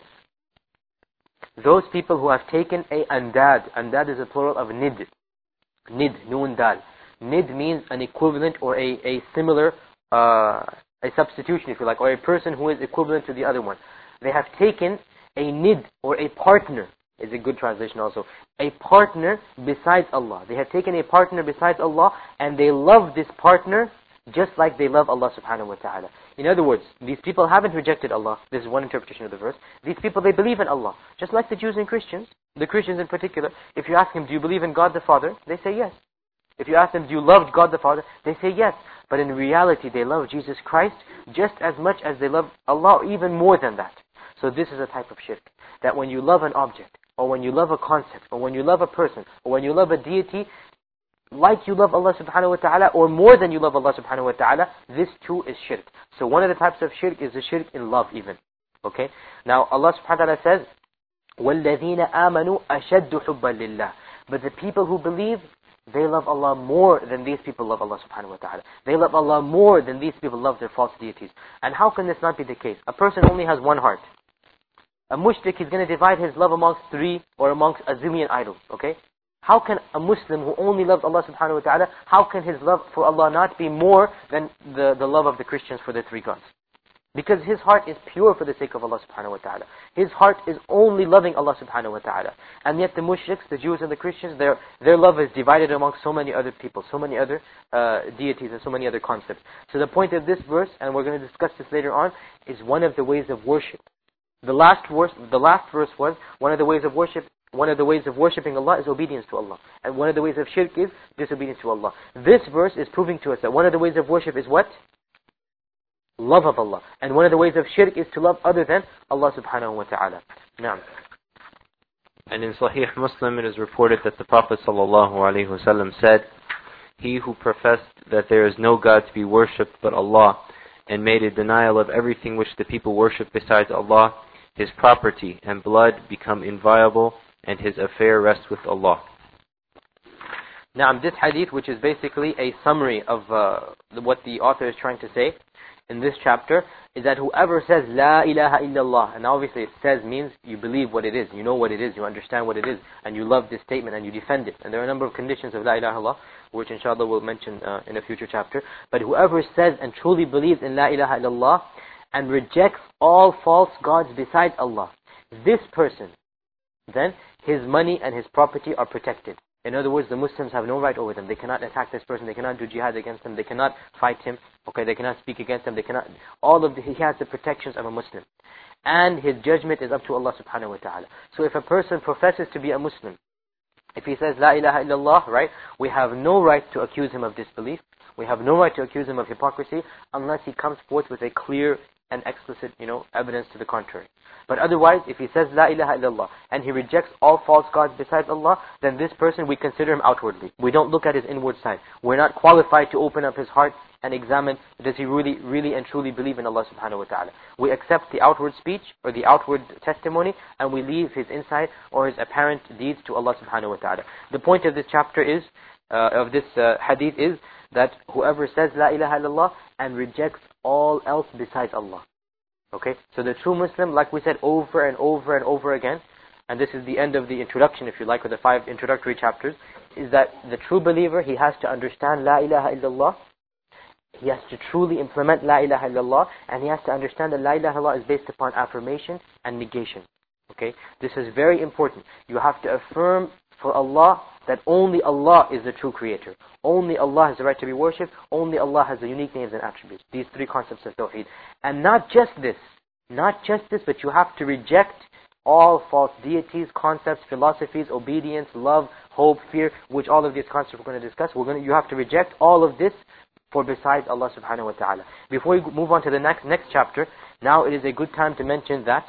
those people who have taken a andad. Andad is a plural of nid. Nid, noon dal. Nid means an equivalent or a similar, a substitution if you like, or a person who is equivalent to the other one. They have taken a nid or a partner, is a good translation also, a partner besides Allah. They have taken a partner besides Allah and they love this partner just like they love Allah subhanahu wa ta'ala. In other words, these people haven't rejected Allah. This is one interpretation of the verse. These people, they believe in Allah. Just like the Jews and Christians, the Christians in particular, if you ask them, do you believe in God the Father? They say yes. If you ask them, do you love God the Father? They say yes. But in reality, they love Jesus Christ just as much as they love Allah, or even more than that. So this is a type of shirk. That when you love an object, or when you love a concept, or when you love a person, or when you love a deity, like you love Allah subhanahu wa ta'ala, or more than you love Allah subhanahu wa ta'ala, this too is shirk. So one of the types of shirk is the shirk in love even. Okay? Now Allah subhanahu wa ta'ala says, وَالَّذِينَ آمَنُوا أَشَدُّ حُبًّا لِلَّهِ. But the people who believe, they love Allah more than these people love Allah subhanahu wa ta'ala. They love Allah more than these people love their false deities. And how can this not be the case? A person only has one heart. A mushrik is going to divide his love amongst 3 or amongst a zillion idols. Okay? How can a Muslim who only loves Allah subhanahu wa ta'ala, how can his love for Allah not be more than the love of the Christians for their 3 gods? Because his heart is pure for the sake of Allah subhanahu wa ta'ala. His heart is only loving Allah subhanahu wa ta'ala. And yet the mushriks, the Jews and the Christians, their love is divided amongst so many other people, so many other deities and so many other concepts. So the point of this verse, and we're going to discuss this later on, is one of the ways of worship. The last verse was, one of the ways of worship one of the ways of worshipping Allah is obedience to Allah. And one of the ways of shirk is disobedience to Allah. This verse is proving to us that one of the ways of worship is what? Love of Allah. And one of the ways of shirk is to love other than Allah subhanahu wa ta'ala. Naam. And in Sahih Muslim it is reported that the Prophet ﷺ said, "He who professed that there is no God to be worshipped but Allah, and made a denial of everything which the people worship besides Allah, his property and blood become inviolable, and his affair rests with Allah." Now, this hadith, which is basically a summary of what the author is trying to say in this chapter, is that whoever says La ilaha illallah, and obviously it says means you believe what it is, you know what it is, you understand what it is, and you love this statement and you defend it. And there are a number of conditions of La ilaha illallah, which inshallah we'll mention in a future chapter. But whoever says and truly believes in La ilaha illallah and rejects all false gods besides Allah, this person, then his money and his property are protected. In other words, the Muslims have no right over them. They cannot attack this person. They cannot do jihad against him. They cannot fight him. Okay, they cannot speak against him. They cannot. He has the protections of a Muslim, and his judgment is up to Allah subhanahu wa taala. So if a person professes to be a Muslim, if he says La ilaha illallah, right, we have no right to accuse him of disbelief. We have no right to accuse him of hypocrisy unless he comes forth with a clear and explicit, evidence to the contrary. But otherwise, if he says La ilaha illallah and he rejects all false gods besides Allah, then this person, we consider him outwardly. We don't look at his inward side. We're not qualified to open up his heart and examine, does he really and truly believe in Allah subhanahu wa ta'ala. We accept the outward speech or the outward testimony, and we leave his inside or his apparent deeds to Allah subhanahu wa ta'ala. The point of this chapter is, of this hadith is, that whoever says La ilaha illallah and rejects all else besides Allah. Okay, so the true Muslim, like we said over and over and over again, and this is the end of the introduction, if you like, of the 5 introductory chapters, is that the true believer, he has to understand La ilaha illallah, he has to truly implement La ilaha illallah, and he has to understand that La ilaha illallah is based upon affirmation and negation. Okay, this is very important. You have to affirm for Allah that only Allah is the true creator. Only Allah has the right to be worshipped. Only Allah has the unique names and attributes. These 3 concepts of Tawheed. And not just this, but you have to reject all false deities, concepts, philosophies, obedience, love, hope, fear, which all of these concepts we're going to discuss. You have to reject all of this for besides Allah subhanahu wa ta'ala. Before we move on to the next chapter, now it is a good time to mention that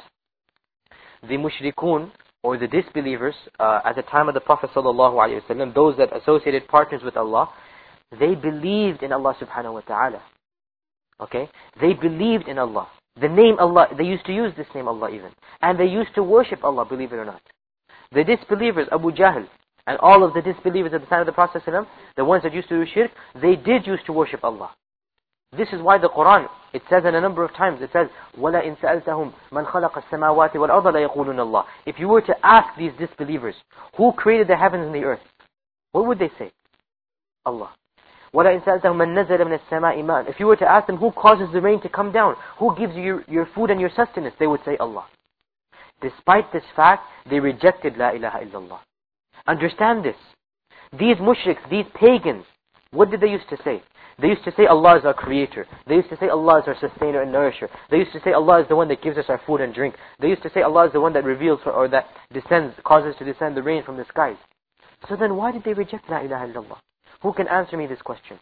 the mushrikun, or the disbelievers, at the time of the Prophet ﷺ, those that associated partners with Allah, they believed in Allah subhanahu wa ta'ala. Okay? They believed in Allah. The name Allah, they used to use this name Allah even. And they used to worship Allah, believe it or not. The disbelievers, Abu Jahl, and all of the disbelievers at the time of the Prophet ﷺ, the ones that used to do shirk, they did used to worship Allah. This is why the Quran, it says in a number of times, it says, وَلَا إِن سَأَلْتَهُمْ مَنْ خَلَقَ السَّمَاوَاتِ وَالْأَرْضَ لَيَقُولُنَ اللَّهِ. If you were to ask these disbelievers, who created the heavens and the earth? What would they say? Allah. وَلَا إِن سَأَلْتَهُمْ مَنْ نَزَلَ مِنَ السَّمَاءِ مَاءً. If you were to ask them, who causes the rain to come down? Who gives you your food and your sustenance? They would say, Allah. Despite this fact, they rejected La ilaha illallah. Understand this. These mushriks, these pagans, what did they used to say? They used to say Allah is our creator. They used to say Allah is our sustainer and nourisher. They used to say Allah is the one that gives us our food and drink. They used to say Allah is the one that reveals or that descends, causes to descend the rain from the skies. So then why did they reject La ilaha illallah? Who can answer me this question?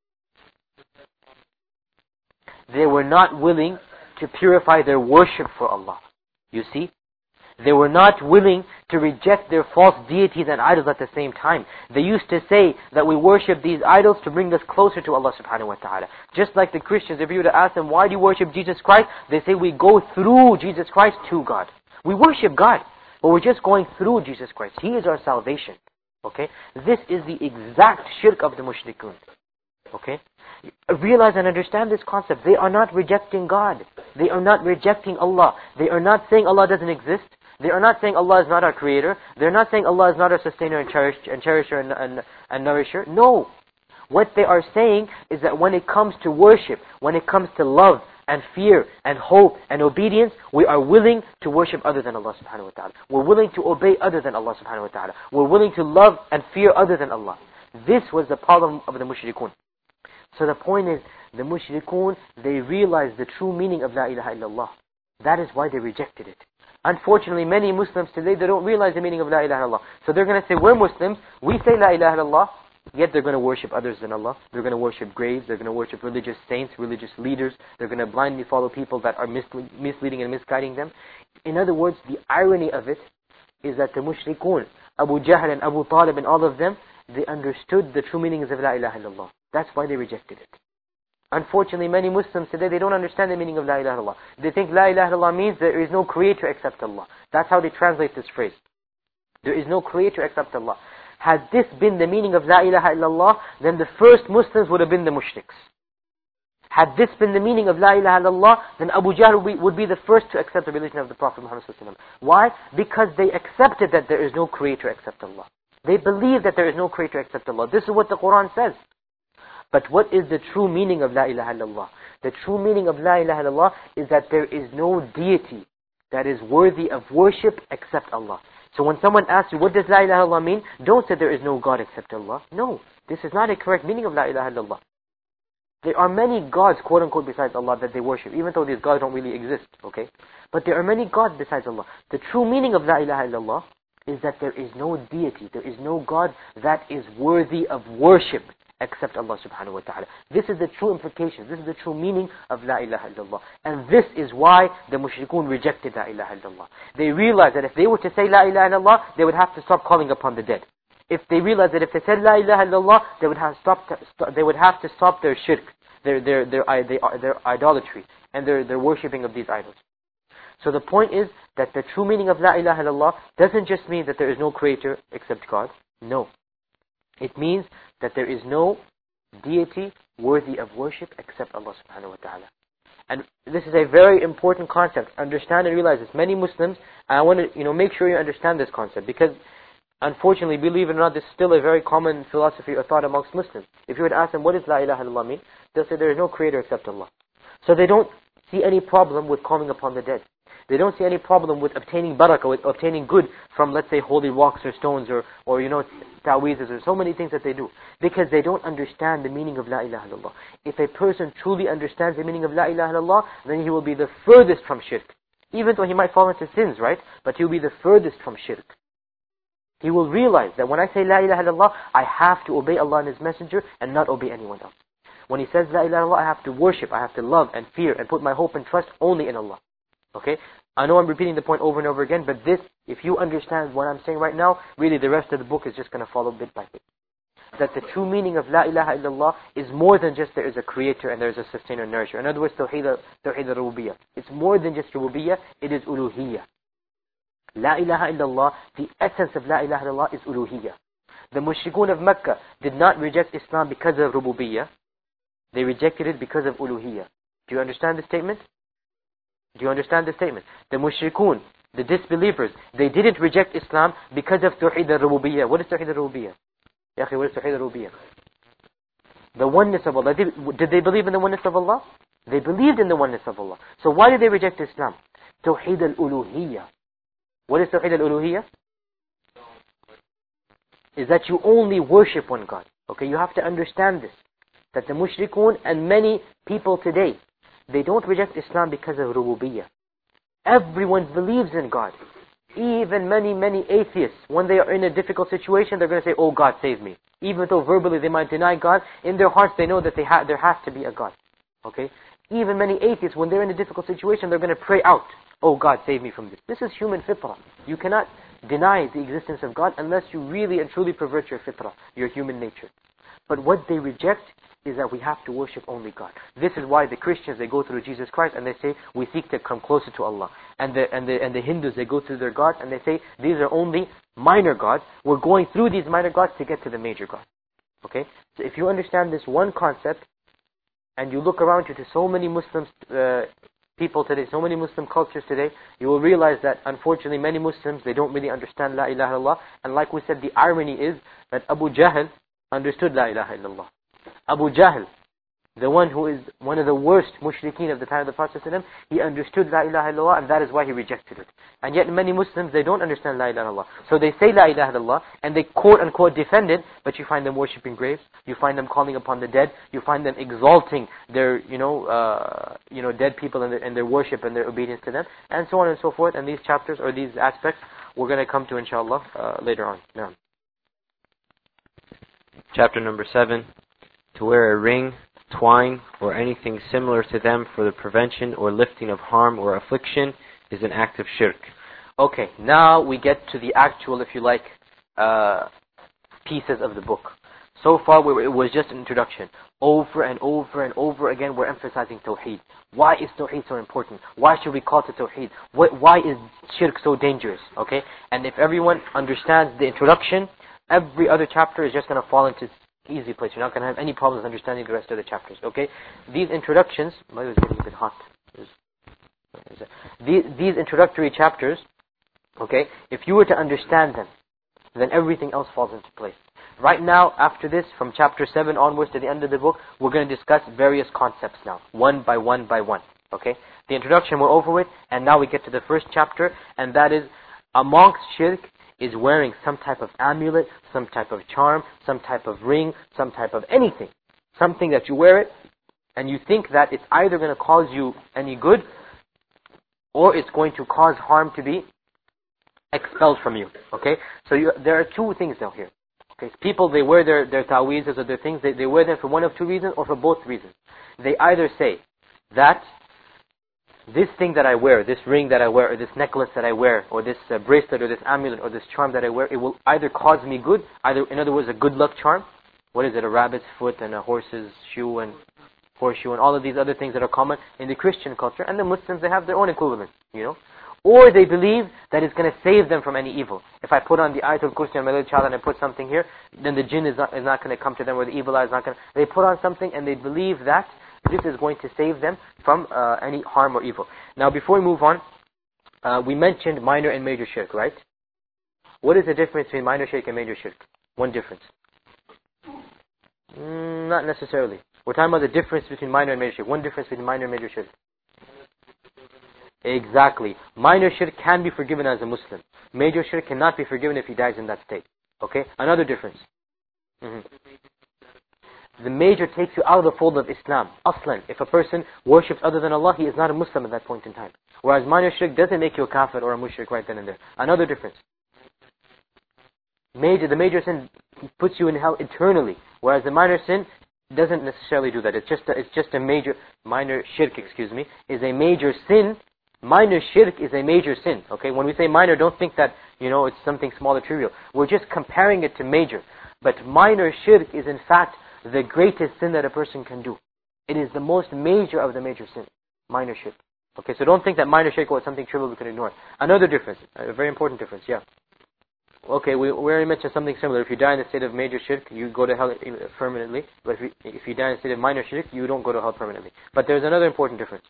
They were not willing to purify their worship for Allah. You see? They were not willing to reject their false deities and idols at the same time. They used to say that we worship these idols to bring us closer to Allah subhanahu wa ta'ala. Just like the Christians, if you were to ask them, why do you worship Jesus Christ? They say we go through Jesus Christ to God. We worship God, but we're just going through Jesus Christ. He is our salvation. Okay? This is the exact shirk of the mushrikun. Okay? Realize and understand this concept. They are not rejecting God. They are not rejecting Allah. They are not saying Allah doesn't exist. They are not saying Allah is not our creator. They're not saying Allah is not our sustainer and cherisher and nourisher. No. What they are saying is that when it comes to worship, when it comes to love and fear and hope and obedience, we are willing to worship other than Allah subhanahu wa ta'ala. We're willing to obey other than Allah subhanahu wa ta'ala. We're willing to love and fear other than Allah. This was the problem of the mushrikun. So the point is, the mushrikun, they realized the true meaning of La ilaha illallah. That is why they rejected it. Unfortunately, many Muslims today, they don't realize the meaning of La ilaha illallah. So they're going to say, we're Muslims, we say La ilaha illallah, yet they're going to worship others than Allah. They're going to worship graves, they're going to worship religious saints, religious leaders. They're going to blindly follow people that are misleading and misguiding them. In other words, the irony of it is that the mushrikun, Abu Jahl and Abu Talib and all of them, they understood the true meanings of La ilaha illallah. That's why they rejected it. Unfortunately, many Muslims today, they don't understand the meaning of La ilaha illallah. They think La ilaha illallah means there is no creator except Allah. That's how they translate this phrase. There is no creator except Allah. Had this been the meaning of La ilaha illallah, then the first Muslims would have been the mushriks. Had this been the meaning of La ilaha illallah, then Abu Jahl would be the first to accept the religion of the Prophet Muhammad sallallahu alaihi wasallam. Why? Because they accepted that there is no creator except Allah. They believe that there is no creator except Allah. This is what the Quran says. But what is the true meaning of La ilaha illallah? The true meaning of La ilaha illallah is that there is no deity that is worthy of worship except Allah. So when someone asks you, what does La ilaha illallah mean? Don't say there is no God except Allah. No, this is not a correct meaning of La ilaha illallah. There are many gods, quote unquote, besides Allah that they worship, even though these gods don't really exist, okay? But there are many gods besides Allah. The true meaning of La ilaha illallah is that there is no deity, there is no God that is worthy of worship except Allah subhanahu wa ta'ala. This is the true implication. This is the true meaning of La ilaha illallah. And this is why the mushrikun rejected La ilaha illallah. They realized that if they were to say La ilaha illallah, they would have to stop calling upon the dead. If they realized that if they said La ilaha illallah, they would have to stop their shirk, their idolatry, and their worshipping of these idols. So the point is that the true meaning of La ilaha illallah doesn't just mean that there is no creator except God. No. It means that there is no deity worthy of worship except Allah subhanahu wa ta'ala. And this is a very important concept. Understand and realize this. Many Muslims, and I want to make sure you understand this concept, because unfortunately, believe it or not, this is still a very common philosophy or thought amongst Muslims. If you were to ask them, what does La ilaha illallah mean? They'll say there is no creator except Allah. So they don't see any problem with calling upon the dead. They don't see any problem with obtaining barakah, with obtaining good from, let's say, holy rocks or stones or ta'weezes or so many things that they do. Because they don't understand the meaning of La ilaha illallah. If a person truly understands the meaning of La ilaha illallah, then he will be the furthest from shirk. Even though he might fall into sins, right? But he will be the furthest from shirk. He will realize that when I say La ilaha illallah, I have to obey Allah and His Messenger and not obey anyone else. When he says La ilaha illallah, I have to worship, I have to love and fear and put my hope and trust only in Allah. Okay? I know I'm repeating the point over and over again, but this, if you understand what I'm saying right now, really the rest of the book is just going to follow bit by bit. That the true meaning of La ilaha illallah is more than just there is a creator and there is a sustainer and nourisher. In other words, Tawheed al-Rububiyyah. It's more than just Rububiyyah, it is Uluhiyyah. La ilaha illallah, the essence of La ilaha illallah is Uluhiyyah. The mushrikun of Mecca did not reject Islam because of Rububiyyah. They rejected it because of Uluhiyyah. Do you understand the statement? Do you understand the statement? The mushrikun, the disbelievers, they didn't reject Islam because of Tawheed al-Rububiyyah. What is Tawheed al-Rububiyyah? Ya akhi, what is Tawheed al-Rububiyyah? The oneness of Allah. Did they believe in the oneness of Allah? They believed in the oneness of Allah. So why did they reject Islam? Tawheed al-Uluhiyyah. What is Tawheed al-Uluhiyyah? Is that you only worship one God. Okay, you have to understand this. That the mushrikun and many people today, they don't reject Islam because of Rububiyyah. Everyone believes in God. Even many atheists, when they are in a difficult situation, they're going to say, oh God, save me. Even though verbally they might deny God, in their hearts they know that there has to be a God. Okay? Even many atheists, when they're in a difficult situation, they're going to pray out, oh God, save me from this. This is human fitrah. You cannot deny the existence of God unless you really and truly pervert your fitrah, your human nature. But what they reject is that we have to worship only God. This is why the Christians, they go through Jesus Christ and they say, we seek to come closer to Allah. And the Hindus, they go through their gods and they say, these are only minor gods. We're going through these minor gods to get to the major God. Okay? So if you understand this one concept, and you look around you to so many Muslim people today, so many Muslim cultures today, you will realize that unfortunately many Muslims, they don't really understand La ilaha illallah. And like we said, the irony is that Abu Jahl understood La ilaha illallah. Abu Jahl, the one who is one of the worst mushrikeen of the time of the Prophet ﷺ, he understood La ilaha illallah, and that is why he rejected it. And yet many Muslims, they don't understand La ilaha illallah. So they say La ilaha illallah, and they quote unquote defend it, but you find them worshipping graves, you find them calling upon the dead, you find them exalting their, dead people and their worship and their obedience to them, and so on and so forth. And these chapters, or these aspects, we're going to come to inshallah later on. Now, chapter number 7, to wear a ring, twine, or anything similar to them for the prevention or lifting of harm or affliction is an act of shirk. Okay, now we get to the actual, if you like, pieces of the book. So far, it was just an introduction. Over and over and over again, we're emphasizing Tawheed. Why is Tawheed so important? Why should we call it Tawheed? Why is shirk so dangerous? Okay, and if everyone understands the introduction, every other chapter is just going to fall into easy place. You're not going to have any problems understanding the rest of the chapters. Okay, these introductions. My was getting a bit hot. These introductory chapters. Okay, if you were to understand them, then everything else falls into place. Right now, after this, from chapter 7 onwards to the end of the book, we're going to discuss various concepts now, one by one by one. Okay, the introduction we're over with, and now we get to the first chapter, and that is amongst shirk is wearing some type of amulet, some type of charm, some type of ring, some type of anything. Something that you wear it, and you think that it's either going to cause you any good, or it's going to cause harm to be expelled from you. Okay? So there are two things now here. Okay? People, they wear their ta'weezes or their things, they wear them for one of two reasons or for both reasons. They either say that this thing that I wear, this ring that I wear, or this necklace that I wear, or this bracelet, or this amulet, or this charm that I wear, it will either cause me good, either, in other words, a good luck charm. What is it? A rabbit's foot and a horse's shoe and horseshoe and all of these other things that are common in the Christian culture. And the Muslims, they have their own equivalent, Or they believe that it's going to save them from any evil. If I put on the Ayatul Kursi on my little child and I put something here, then the jinn is not going to come to them, or the evil eye is not going to. They put on something and they believe that this is going to save them from any harm or evil. Now, before we move on, we mentioned minor and major shirk, right? What is the difference between minor shirk and major shirk? One difference. Not necessarily. We're talking about the difference between minor and major shirk. One difference between minor and major shirk. Exactly. Minor shirk can be forgiven as a Muslim. Major shirk cannot be forgiven if he dies in that state. Okay? Another difference. The major takes you out of the fold of Islam. Aslan, if a person worships other than Allah, he is not a Muslim at that point in time. Whereas minor shirk doesn't make you a kafir or a mushrik right then and there. Another difference. The major sin puts you in hell eternally. Whereas the minor sin doesn't necessarily do that. It's just a minor shirk, is a major sin. Minor shirk is a major sin. Okay, when we say minor, don't think that it's something small or trivial. We're just comparing it to major. But minor shirk is in fact the greatest sin that a person can do. It is the most major of the major sins. Minor shirk. Okay, so don't think that minor shirk was something trivial we can ignore. Another difference, a very important difference. Yeah. Okay, we already mentioned something similar. If you die in the state of major shirk, you go to hell permanently. But if you die in the state of minor shirk, you don't go to hell permanently. But there's another important difference.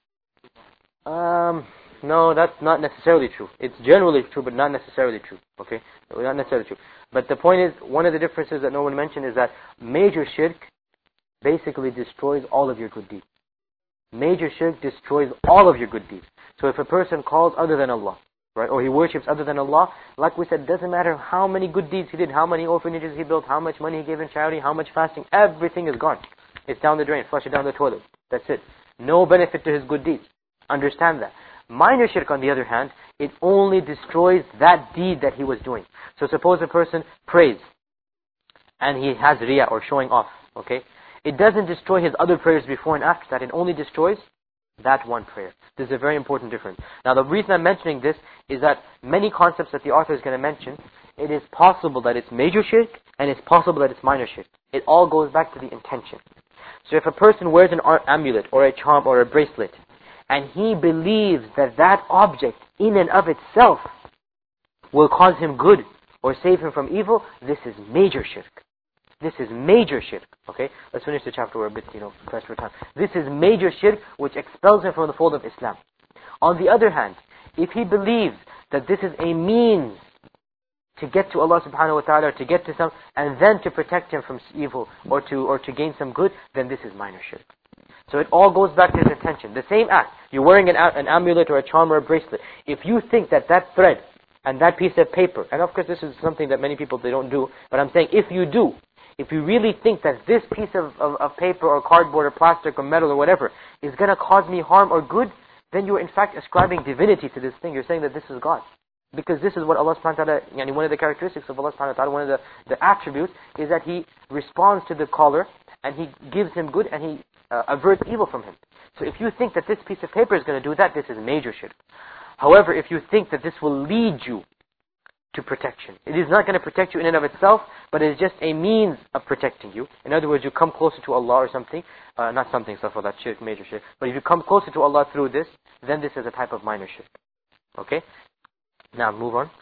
No, that's not necessarily true. It's generally true, but not necessarily true. Okay? Not necessarily true. But the point is, one of the differences that no one mentioned is that major shirk basically destroys all of your good deeds. Major shirk destroys all of your good deeds. So if a person calls other than Allah, right, or he worships other than Allah, like we said, it doesn't matter how many good deeds he did, how many orphanages he built, how much money he gave in charity, how much fasting, everything is gone. It's down the drain, flush it down the toilet. That's it. No benefit to his good deeds. Understand that. Minor shirk, on the other hand, it only destroys that deed that he was doing. So suppose a person prays and he has riyah or showing off, okay? It doesn't destroy his other prayers before and after that. It only destroys that one prayer. This is a very important difference. Now, the reason I'm mentioning this is that many concepts that the author is going to mention, it is possible that it's major shirk and it's possible that it's minor shirk. It all goes back to the intention. So if a person wears an amulet or a charm or a bracelet, and he believes that that object in and of itself will cause him good or save him from evil, this is major shirk. This is major shirk. Okay? Let's finish the chapter. We're a bit, pressed for time. This is major shirk which expels him from the fold of Islam. On the other hand, if he believes that this is a means to get to Allah subhanahu wa ta'ala, to get to some, and then to protect him from evil or to gain some good, then this is minor shirk. So it all goes back to his intention. The same act. You're wearing an amulet or a charm or a bracelet. If you think that that thread and that piece of paper, and of course this is something that many people, they don't do, but I'm saying if you do, if you really think that this piece of paper or cardboard or plastic or metal or whatever is going to cause me harm or good, then you're in fact ascribing divinity to this thing. You're saying that this is God. Because this is what Allah subhanahu wa ta'ala, one of the characteristics of Allah subhanahu wa ta'ala, one of the attributes is that He responds to the caller and He gives him good and He averts evil from him. So if you think that this piece of paper is going to do that, this is major shirk. However, if you think that this will lead you to protection, it is not going to protect you in and of itself, but it is just a means of protecting you. In other words, you come closer to Allah or something, not something, stuff for that shirk, major shirk, but if you come closer to Allah through this, then this is a type of minor shirk. Okay? Now, move on.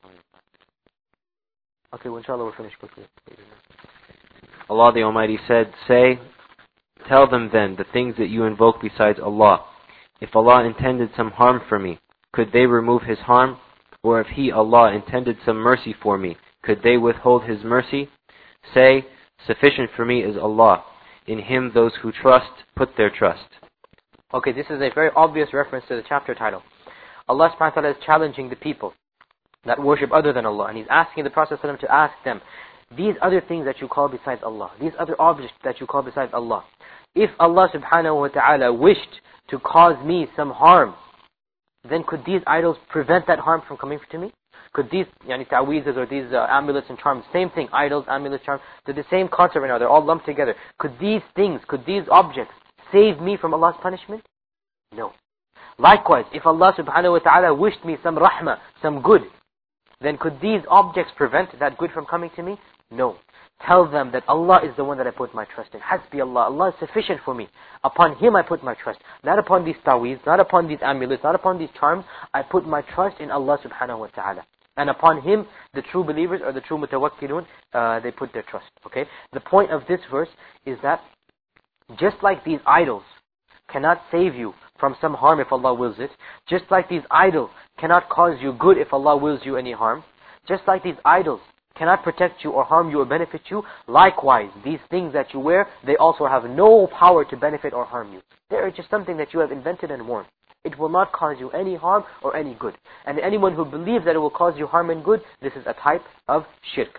Okay, well, inshallah we'll finish quickly. Allah the Almighty said, say, tell them then the things that you invoke besides Allah. If Allah intended some harm for me, could they remove His harm? Or if He, Allah, intended some mercy for me, could they withhold His mercy? Say, sufficient for me is Allah. In Him those who trust put their trust. Okay, this is a very obvious reference to the chapter title. Allah subhanahu wa ta'ala is challenging the people that worship other than Allah. And He's asking the Prophet ﷺ to ask them, these other things that you call besides Allah, these other objects that you call besides Allah, if Allah subhanahu wa ta'ala wished to cause me some harm, then could these idols prevent that harm from coming to me? Could these ta'weezes or these amulets and charms, same thing, idols, amulets, charms, they're the same concept right now, they're all lumped together. Could these things, could these objects save me from Allah's punishment? No. Likewise, if Allah subhanahu wa ta'ala wished me some rahmah, some good, then could these objects prevent that good from coming to me? No. Tell them that Allah is the one that I put my trust in. Hasbi Allah. Allah is sufficient for me. Upon Him I put my trust. Not upon these ta'weez, not upon these amulets, not upon these charms. I put my trust in Allah subhanahu wa ta'ala. And upon Him, the true believers or the true mutawakkilun, they put their trust. Okay? The point of this verse is that just like these idols cannot save you from some harm if Allah wills it, just like these idols cannot cause you good if Allah wills you any harm, just like these idols cannot protect you or harm you or benefit you, likewise, these things that you wear, they also have no power to benefit or harm you. They are just something that you have invented and worn. It will not cause you any harm or any good. And anyone who believes that it will cause you harm and good, this is a type of shirk.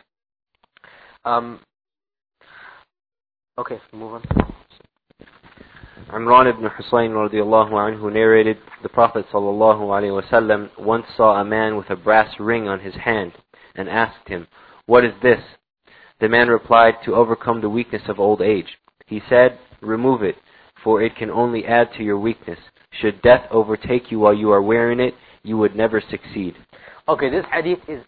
Okay, move on. Imran ibn Husayn radiallahu anhu narrated, the Prophet sallallahu alaihi wasallam once saw a man with a brass ring on his hand and asked him, "What is this?" The man replied, "To overcome the weakness of old age." He said, "Remove it, for it can only add to your weakness. Should death overtake you while you are wearing it, you would never succeed." Okay, this hadith is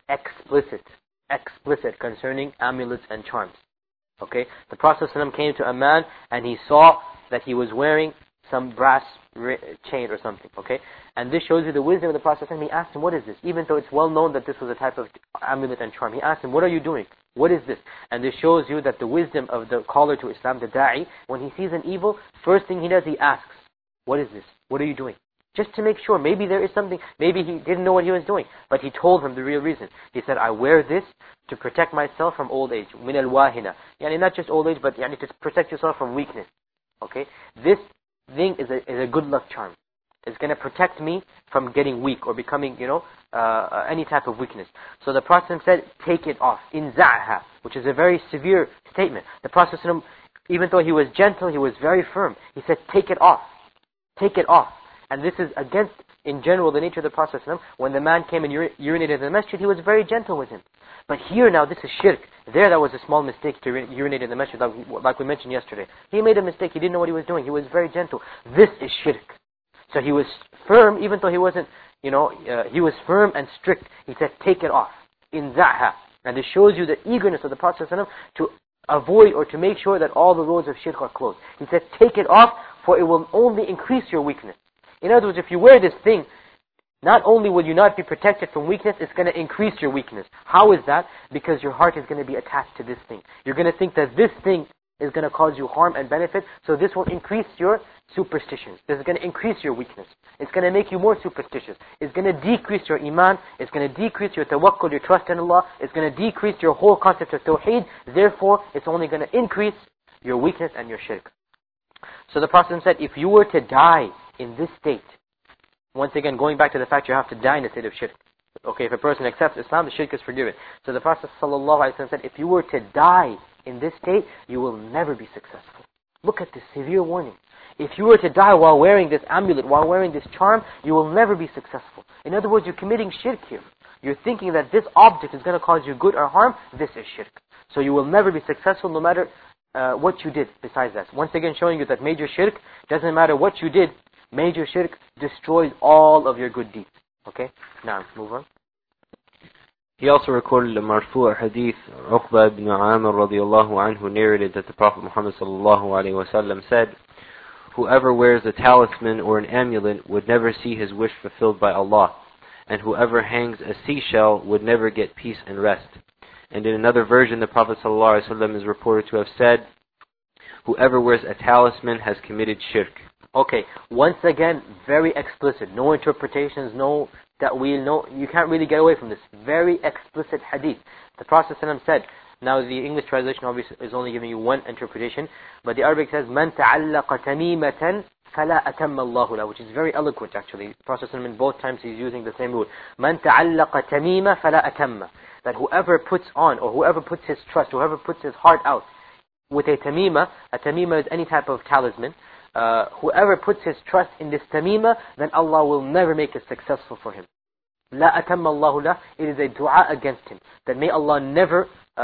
explicit concerning amulets and charms. Okay, the Prophet ﷺ came to a man and he saw that he was wearing some brass chain or something, okay? And this shows you the wisdom of the Prophet ﷺ. He asked him, what is this? Even though it's well known that this was a type of amulet and charm. He asked him, what are you doing? What is this? And this shows you that the wisdom of the caller to Islam, the da'i, when he sees an evil, first thing he does, he asks, what is this? What are you doing? Just to make sure, maybe there is something, maybe he didn't know what he was doing. But he told him the real reason. He said, I wear this to protect myself from old age. Min al-wahina. Yani not just old age, but yani to protect yourself from weakness. Okay? This thing is a good luck charm. It's going to protect me from getting weak or becoming, any type of weakness. So the Prophet said, take it off. Inza'ha, which is a very severe statement. The Prophet, even though he was gentle, he was very firm. He said, take it off. Take it off. And this is against, in general, the nature of the Prophet. When the man came and urinated in the masjid, he was very gentle with him. But here now, this is shirk. There, that was a small mistake to urinate in the masjid, like we mentioned yesterday. He made a mistake. He didn't know what he was doing. He was very gentle. This is shirk. So he was firm, even though he wasn't, he was firm and strict. He said, take it off. Inza'ha. And this shows you the eagerness of the Prophet to avoid or to make sure that all the roads of shirk are closed. He said, take it off, for it will only increase your weakness. In other words, if you wear this thing, not only will you not be protected from weakness, it's going to increase your weakness. How is that? Because your heart is going to be attached to this thing. You're going to think that this thing is going to cause you harm and benefit, so this will increase your superstitions. This is going to increase your weakness. It's going to make you more superstitious. It's going to decrease your iman. It's going to decrease your tawakkul, your trust in Allah. It's going to decrease your whole concept of tawheed. Therefore, it's only going to increase your weakness and your shirk. So the Prophet said, if you were to die in this state, once again, going back to the fact you have to die in the state of shirk. Okay, if a person accepts Islam, the shirk is forgiven. So the Prophet ﷺ said, if you were to die in this state, you will never be successful. Look at this severe warning. If you were to die while wearing this amulet, while wearing this charm, you will never be successful. In other words, you're committing shirk here. You're thinking that this object is going to cause you good or harm. This is shirk. So you will never be successful no matter what you did besides that. Once again showing you that major shirk, doesn't matter what you did, major shirk destroys all of your good deeds. Okay? Now, move on. He also recorded a marfu' hadith. Uqba ibn Amir radiyallahu anhu narrated that the Prophet Muhammad sallallahu alayhi wasallam said, whoever wears a talisman or an amulet would never see his wish fulfilled by Allah, and whoever hangs a seashell would never get peace and rest. And in another version, the Prophet sallallahu alayhi wasallam is reported to have said, whoever wears a talisman has committed shirk. Okay, once again, very explicit. No interpretations, no ta'wil, no, you can't really get away from this. Very explicit hadith. The Prophet ﷺ said, now the English translation obviously is only giving you one interpretation, but the Arabic says, مَنْ تَعَلَّقَ تَمِيمَةً فَلَا أَتَمَّ اللَّهُ لَهُ, which is very eloquent actually. The Prophet ﷺ in both times he's using the same rule. مَنْ تَعَلَّقَ تَمِيمَ فَلَا أَتَمَّ, that whoever puts on, or whoever puts his trust, whoever puts his heart out with a tamima is any type of talisman, whoever puts his trust in this tamima, then Allah will never make it successful for him. La atamma Allahu lah, it is a dua against him, that may Allah never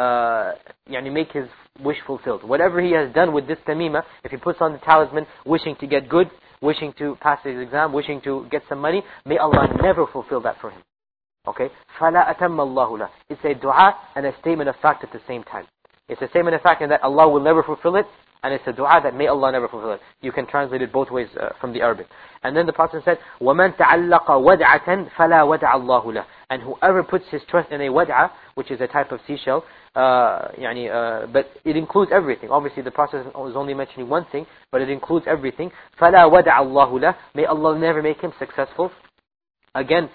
make his wish fulfilled. Whatever he has done with this tamima, if he puts on the talisman, wishing to get good, wishing to pass his exam, wishing to get some money, may Allah never fulfill that for him. Okay? فَلَا أَتَمَّ اللَّهُ لَهُ. It's a dua and a statement of fact at the same time. It's a statement of fact in that Allah will never fulfill it, and it's a dua that may Allah never fulfill it. You can translate it both ways from the Arabic. And then the Prophet said, وَمَنْ تَعَلَّقَ وَدْعَةً فَلَا وَدْعَ اللَّهُ لَهُ. And whoever puts his trust in a wad'a, which is a type of seashell, but it includes everything. Obviously the Prophet was only mentioning one thing, but it includes everything. فَلَا وَدْعَ اللَّهُ لَهُ. May Allah never make him successful. Again,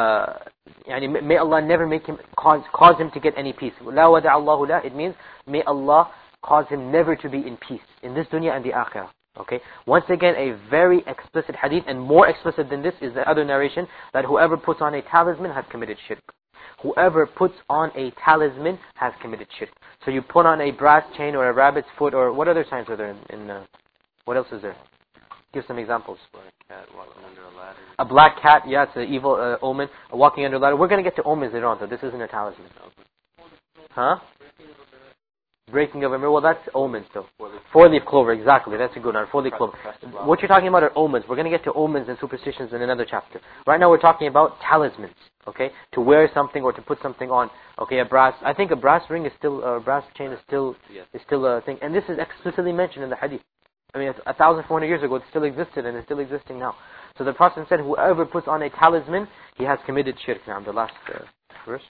may Allah never make him cause him to get any peace. La wada'a Allahu la, it means may Allah cause him never to be in peace in this dunya and the akhirah. Okay. Once again, a very explicit hadith, and more explicit than this is the other narration that whoever puts on a talisman has committed shirk. Whoever puts on a talisman has committed shirk. So you put on a brass chain or a rabbit's foot, or what other signs are there in what else is there? Give some examples. Black cat walking under a ladder. A black cat, yeah, it's an evil omen. Walking under a ladder. We're going to get to omens later on, so this isn't a talisman. Huh? Breaking of a mirror. Well, that's omens, though. Four-leaf clover, exactly. That's a good one. Four-leaf clover. What you're talking about are omens. We're going to get to omens and superstitions in another chapter. Right now we're talking about talismans, okay? To wear something or to put something on. Okay, I think a brass ring is still, a brass chain is still a thing. And this is explicitly mentioned in the hadith. I mean, 1,400 years ago, it still existed, and it's still existing now. So the Prophet said, whoever puts on a talisman, he has committed shirk. Now, the last verse.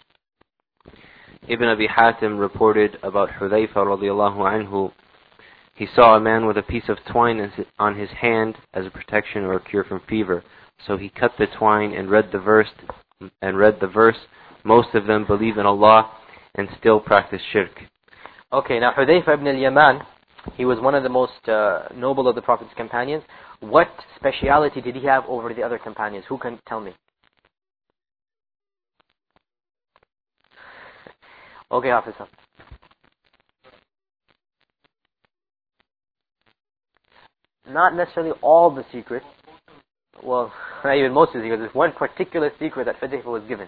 Ibn Abi Hatim reported about Hudayfa radiyallahu anhu. He saw a man with a piece of twine on his hand as a protection or a cure from fever. So he cut the twine and read the verse. Most of them believe in Allah and still practice shirk. Okay, now Hudayfa ibn al-Yaman, he was one of the most noble of the Prophet's companions. What speciality did he have over the other companions? Who can tell me? Okay, Hafiz. Not necessarily all the secrets. Well, not even most of the secrets. There's one particular secret that Hudayfa was given.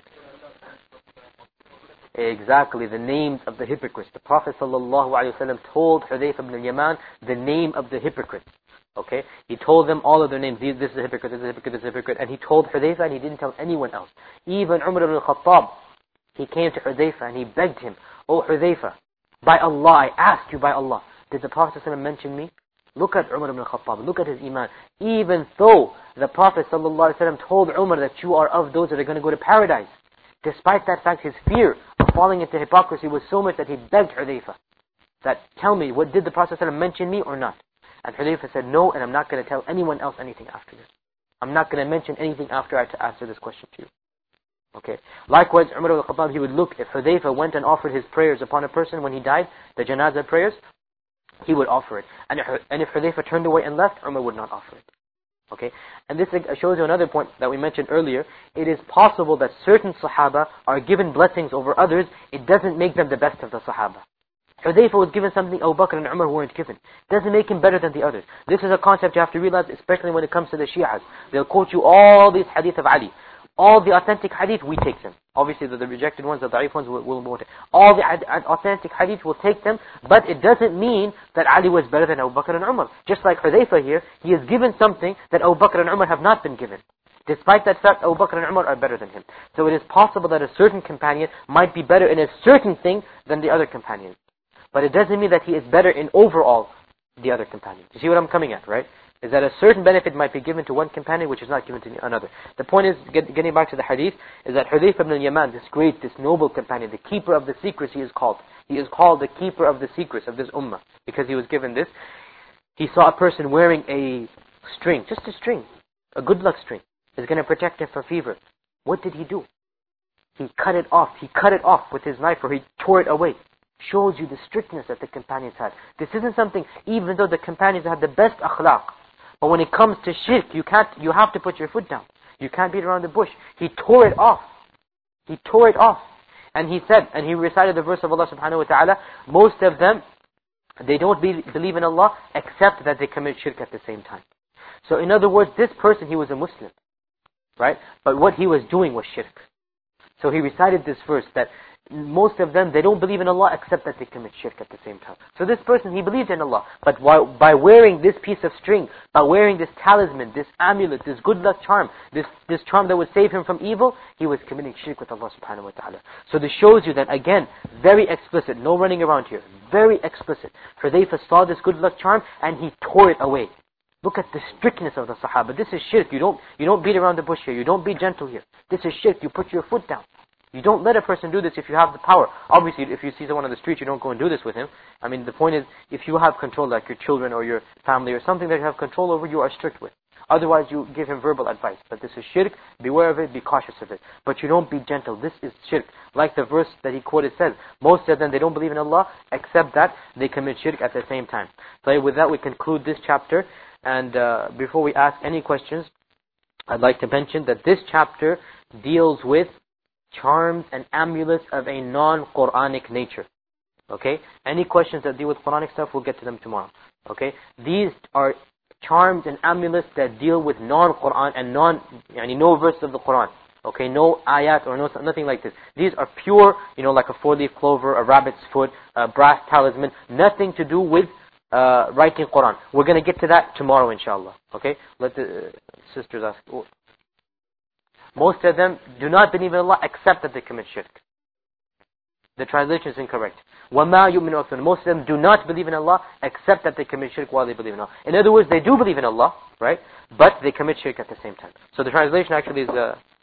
Exactly, the names of the hypocrites. The Prophet ﷺ told Hudayfa ibn al-Yaman the name of the hypocrites. Okay? He told them all of their names. This is a hypocrite, this is a hypocrite, this is a hypocrite. And he told Hudayfa, and he didn't tell anyone else. Even Umar ibn al-Khattab, he came to Hudayfa and he begged him, "Oh Hudayfa, by Allah, I ask you by Allah, did the Prophet ﷺ mention me?" Look at Umar ibn al-Khattab, look at his iman. Even though the Prophet ﷺ told Umar that you are of those that are going to go to paradise, despite that fact, his fear of falling into hypocrisy was so much that he begged Hudayfa that, tell me, what did the Prophet ﷺ mention me or not? And Hudayfa said, no, and I'm not going to tell anyone else anything after this. I'm not going to mention anything after I answer this question to you. Okay. Likewise, Umar ibn al-Khattab, he would look, if Hudayfa went and offered his prayers upon a person when he died, the janazah prayers, he would offer it. And if Hudayfa turned away and left, Umar would not offer it. Okay? And this shows you another point that we mentioned earlier. It is possible that certain Sahaba are given blessings over others. It doesn't make them the best of the Sahaba. Hudayfa was given something Abu Bakr and Umar weren't given. Doesn't make him better than the others. This is a concept you have to realize, especially when it comes to the Shi'as. They'll quote you all these hadith of Ali. All the authentic hadith, we take them. Obviously, the rejected ones, the da'if ones, will take. All the authentic hadith, we'll take them. But it doesn't mean that Ali was better than Abu Bakr and Umar. Just like Hudayfa here, he is given something that Abu Bakr and Umar have not been given. Despite that fact, Abu Bakr and Umar are better than him. So it is possible that a certain companion might be better in a certain thing than the other companions. But it doesn't mean that he is better in overall the other companions. You see what I'm coming at, right? Is that a certain benefit might be given to one companion which is not given to another. The point is, getting back to the hadith, is that Hudayfa ibn al-Yaman, this great, this noble companion, the keeper of the secrets he is called. He is called the keeper of the secrets of this ummah, because he was given this. He saw a person wearing a string, just a string, a good luck string. It's going to protect him from fever. What did he do? He cut it off. He cut it off with his knife, or he tore it away. Shows you the strictness that the companions had. This isn't something, even though the companions had the best akhlaq, but when it comes to shirk, you have to put your foot down. You can't beat around the bush. He tore it off. He tore it off. And he said, and he recited the verse of Allah subhanahu wa ta'ala, most of them, they don't believe in Allah except that they commit shirk at the same time. So in other words, this person, he was a Muslim, right? But what he was doing was shirk. So he recited this verse that most of them, they don't believe in Allah except that they commit shirk at the same time. So this person, he believed in Allah. But by wearing this piece of string, by wearing this talisman, this amulet, this good luck charm, this charm that would save him from evil, he was committing shirk with Allah subhanahu wa ta'ala. So this shows you that, again, very explicit, no running around here, very explicit. Hudayfa saw this good luck charm and he tore it away. Look at the strictness of the Sahaba. This is shirk. You don't beat around the bush here. You don't be gentle here. This is shirk. You put your foot down. You don't let a person do this if you have the power. Obviously, if you see someone on the street, you don't go and do this with him. I mean, the point is, if you have control, like your children or your family or something that you have control over, you are strict with. Otherwise, you give him verbal advice. But this is shirk. Beware of it. Be cautious of it. But you don't be gentle. This is shirk. Like the verse that he quoted says, most of them, they don't believe in Allah, except that they commit shirk at the same time. So with that, we conclude this chapter. And before we ask any questions, I'd like to mention that this chapter deals with charms and amulets of a non-Quranic nature. Okay? Any questions that deal with Quranic stuff, we'll get to them tomorrow. Okay? These are charms and amulets that deal with non-Quran and no verse of the Quran. Okay? No ayat or nothing like this. These are pure, like a 4-leaf clover, a rabbit's foot, a brass talisman, nothing to do with writing Quran. We're going to get to that tomorrow, inshallah. Okay? Let the sisters ask. Most of them do not believe in Allah except that they commit shirk. The translation is incorrect. وَمَا يُؤْمِنُ أَكْثَرُهُم. Most of them do not believe in Allah except that they commit shirk while they believe in Allah. In other words, they do believe in Allah, right? But they commit shirk at the same time. So the translation actually is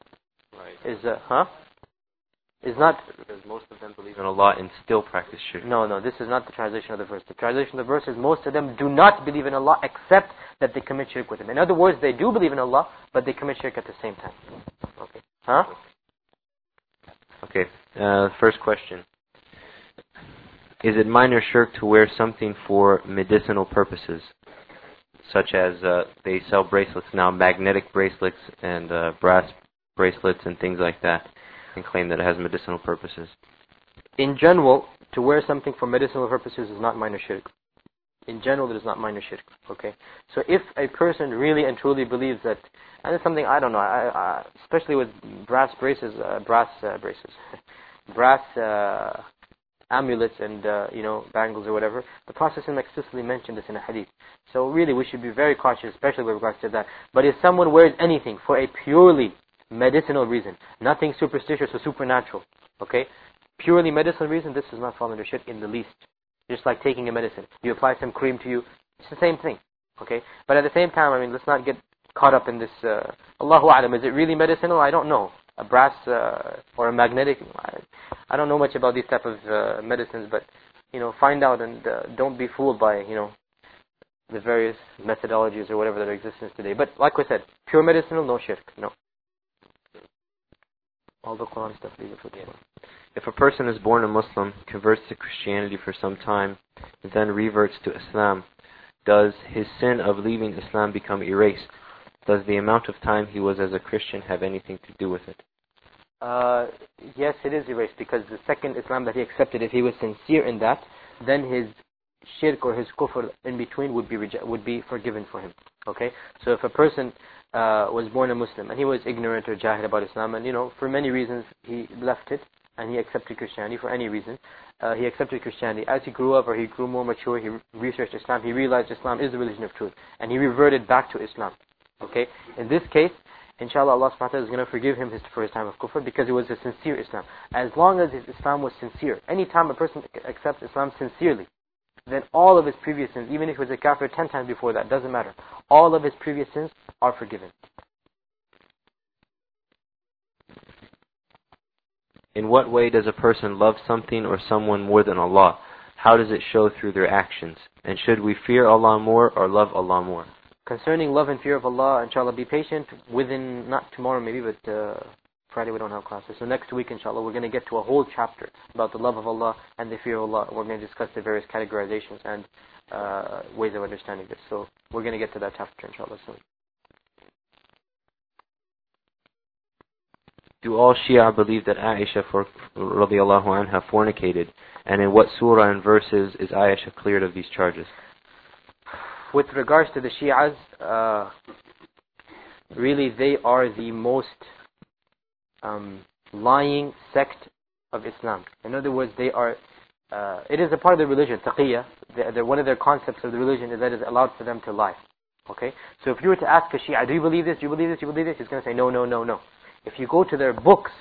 not, because most of them believe in Allah and still practice shirk. No, this is not the translation of the verse. The translation of the verse is most of them do not believe in Allah except that they commit shirk with Him. In other words, they do believe in Allah, but they commit shirk at the same time. Okay. Okay. First question. Is it minor shirk to wear something for medicinal purposes? Such as they sell bracelets now, magnetic bracelets and brass bracelets and things like that, and claim that it has medicinal purposes. In general, to wear something for medicinal purposes is not minor shirk. In general, it is not minor shirk. Okay. So if a person really and truly believes that, and it's something I don't know, especially with brass amulets and bangles or whatever, the Prophet explicitly mentioned this in a hadith. So really, we should be very cautious, especially with regards to that. But if someone wears anything for a purely medicinal reason, nothing superstitious or supernatural, okay, purely medicinal reason, this does not fall under shirk in the least. Just like taking a medicine, you apply some cream to you, it's the same thing, okay. But at the same time, let's not get caught up in this. Allahu A'lam, is it really medicinal? I don't know. A brass or a magnetic, I don't know much about these type of medicines, but find out and don't be fooled by the various methodologies or whatever that exist today. But like I said, pure medicinal, no shirk, no. All the Quran stuff, leave it for tomorrow. If a person is born a Muslim, converts to Christianity for some time, and then reverts to Islam, does his sin of leaving Islam become erased? Does the amount of time he was as a Christian have anything to do with it? Yes, it is erased, because the second Islam that he accepted, if he was sincere in that, then his shirk or his kufr in between would be forgiven for him. Okay? So if a person was born a Muslim and he was ignorant or jahil about Islam, and for many reasons he left it and he accepted Christianity for any reason, he accepted Christianity. As he grew up or he grew more mature, he researched Islam, he realized Islam is the religion of truth, and he reverted back to Islam. Okay? In this case, inshallah, Allah subhanahu wa ta'ala is going to forgive him for his time of kufr, because it was a sincere Islam. As long as his Islam was sincere, any time a person accepts Islam sincerely, then all of his previous sins, even if he was a kafir 10 times before that, doesn't matter. All of his previous sins are forgiven. In what way does a person love something or someone more than Allah? How does it show through their actions? And should we fear Allah more or love Allah more? Concerning love and fear of Allah, inshallah, be patient. Within, not tomorrow maybe, but Friday we don't have classes. So next week, inshallah, we're going to get to a whole chapter about the love of Allah and the fear of Allah. We're going to discuss the various categorizations and ways of understanding this. So we're going to get to that chapter, inshallah, soon. Do all Shia believe that Aisha radiallahu anha fornicated? And in what surah and verses is Aisha cleared of these charges? With regards to the Shi'as, really they are the most lying sect of Islam. In other words, they are, it is a part of the religion, taqiyya. One of their concepts of the religion is that it is allowed for them to lie. Okay? So if you were to ask a Shia, do you believe this, do you believe this, do you believe this? He's going to say, no, no, no, no. If you go to their books,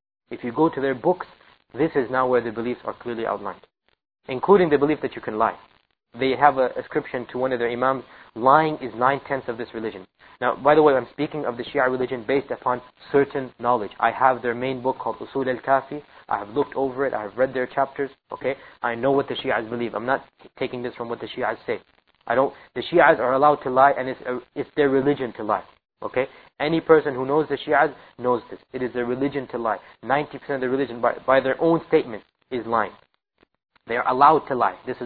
this is now where the beliefs are clearly outlined, including the belief that you can lie. They have a ascription to one of their imams, lying is 9/10 of this religion. Now, by the way, I'm speaking of the Shia religion based upon certain knowledge. I have their main book called Usul al-Kafi. I have looked over it. I have read their chapters. Okay, I know what the Shias believe. I'm not taking this from what the Shias say. The Shias are allowed to lie, and it's their religion to lie. Okay, any person who knows the Shias knows this. It is their religion to lie. 90% of the religion, by their own statement, is lying. They are allowed to lie. This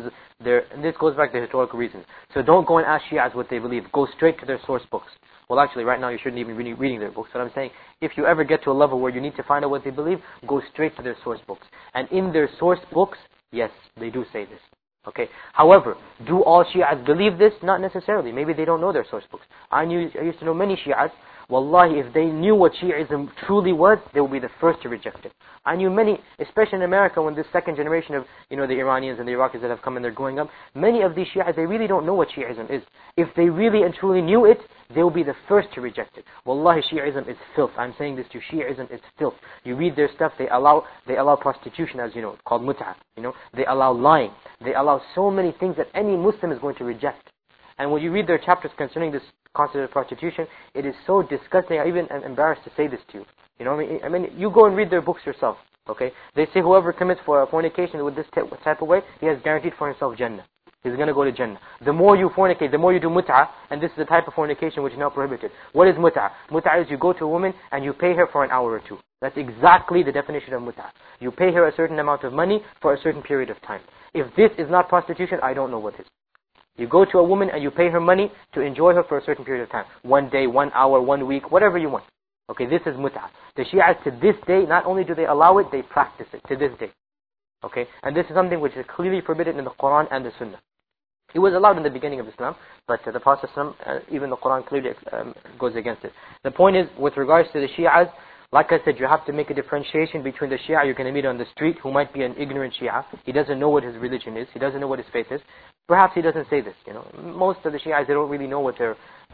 goes back to historical reasons. So don't go and ask Shias what they believe. Go straight to their source books. Well, actually, right now you shouldn't even be reading their books. But I'm saying, if you ever get to a level where you need to find out what they believe, go straight to their source books. And in their source books, yes, they do say this. Okay. However, do all Shias believe this? Not necessarily. Maybe they don't know their source books. I used to know many Shias. Wallahi, if they knew what Shi'ism truly was, they would be the first to reject it. I knew many, especially in America, when this second generation of, the Iranians and the Iraqis that have come and they're growing up, many of these Shi'as, they really don't know what Shi'ism is. If they really and truly knew it, they will be the first to reject it. Wallahi, Shi'ism is filth. I'm saying this to you, Shi'ism is filth. You read their stuff, they allow prostitution, as you know, called mut'ah. They allow lying. They allow so many things that any Muslim is going to reject. And when you read their chapters concerning this concept of prostitution, it is so disgusting. I even am embarrassed to say this to you. I mean, you go and read their books yourself. Okay? They say whoever commits fornication with this type of way, he has guaranteed for himself Jannah. He's going to go to Jannah. The more you fornicate, the more you do mut'ah, and this is the type of fornication which is now prohibited. What is mut'ah? Mut'ah is you go to a woman and you pay her for an hour or two. That's exactly the definition of mut'ah. You pay her a certain amount of money for a certain period of time. If this is not prostitution, I don't know what is. You go to a woman and you pay her money to enjoy her for a certain period of time. 1 day, 1 hour, 1 week, whatever you want. Okay, this is mut'ah. The Shi'as to this day, not only do they allow it, they practice it to this day. Okay, and this is something which is clearly forbidden in the Quran and the Sunnah. It was allowed in the beginning of Islam, but the Prophet even the Quran clearly goes against it. The point is, with regards to the Shi'as, like I said, you have to make a differentiation between the Shia you're going to meet on the street, who might be an ignorant Shia. He doesn't know what his religion is. He doesn't know what his faith is. Perhaps he doesn't say this. Most of the Shias, they don't really know what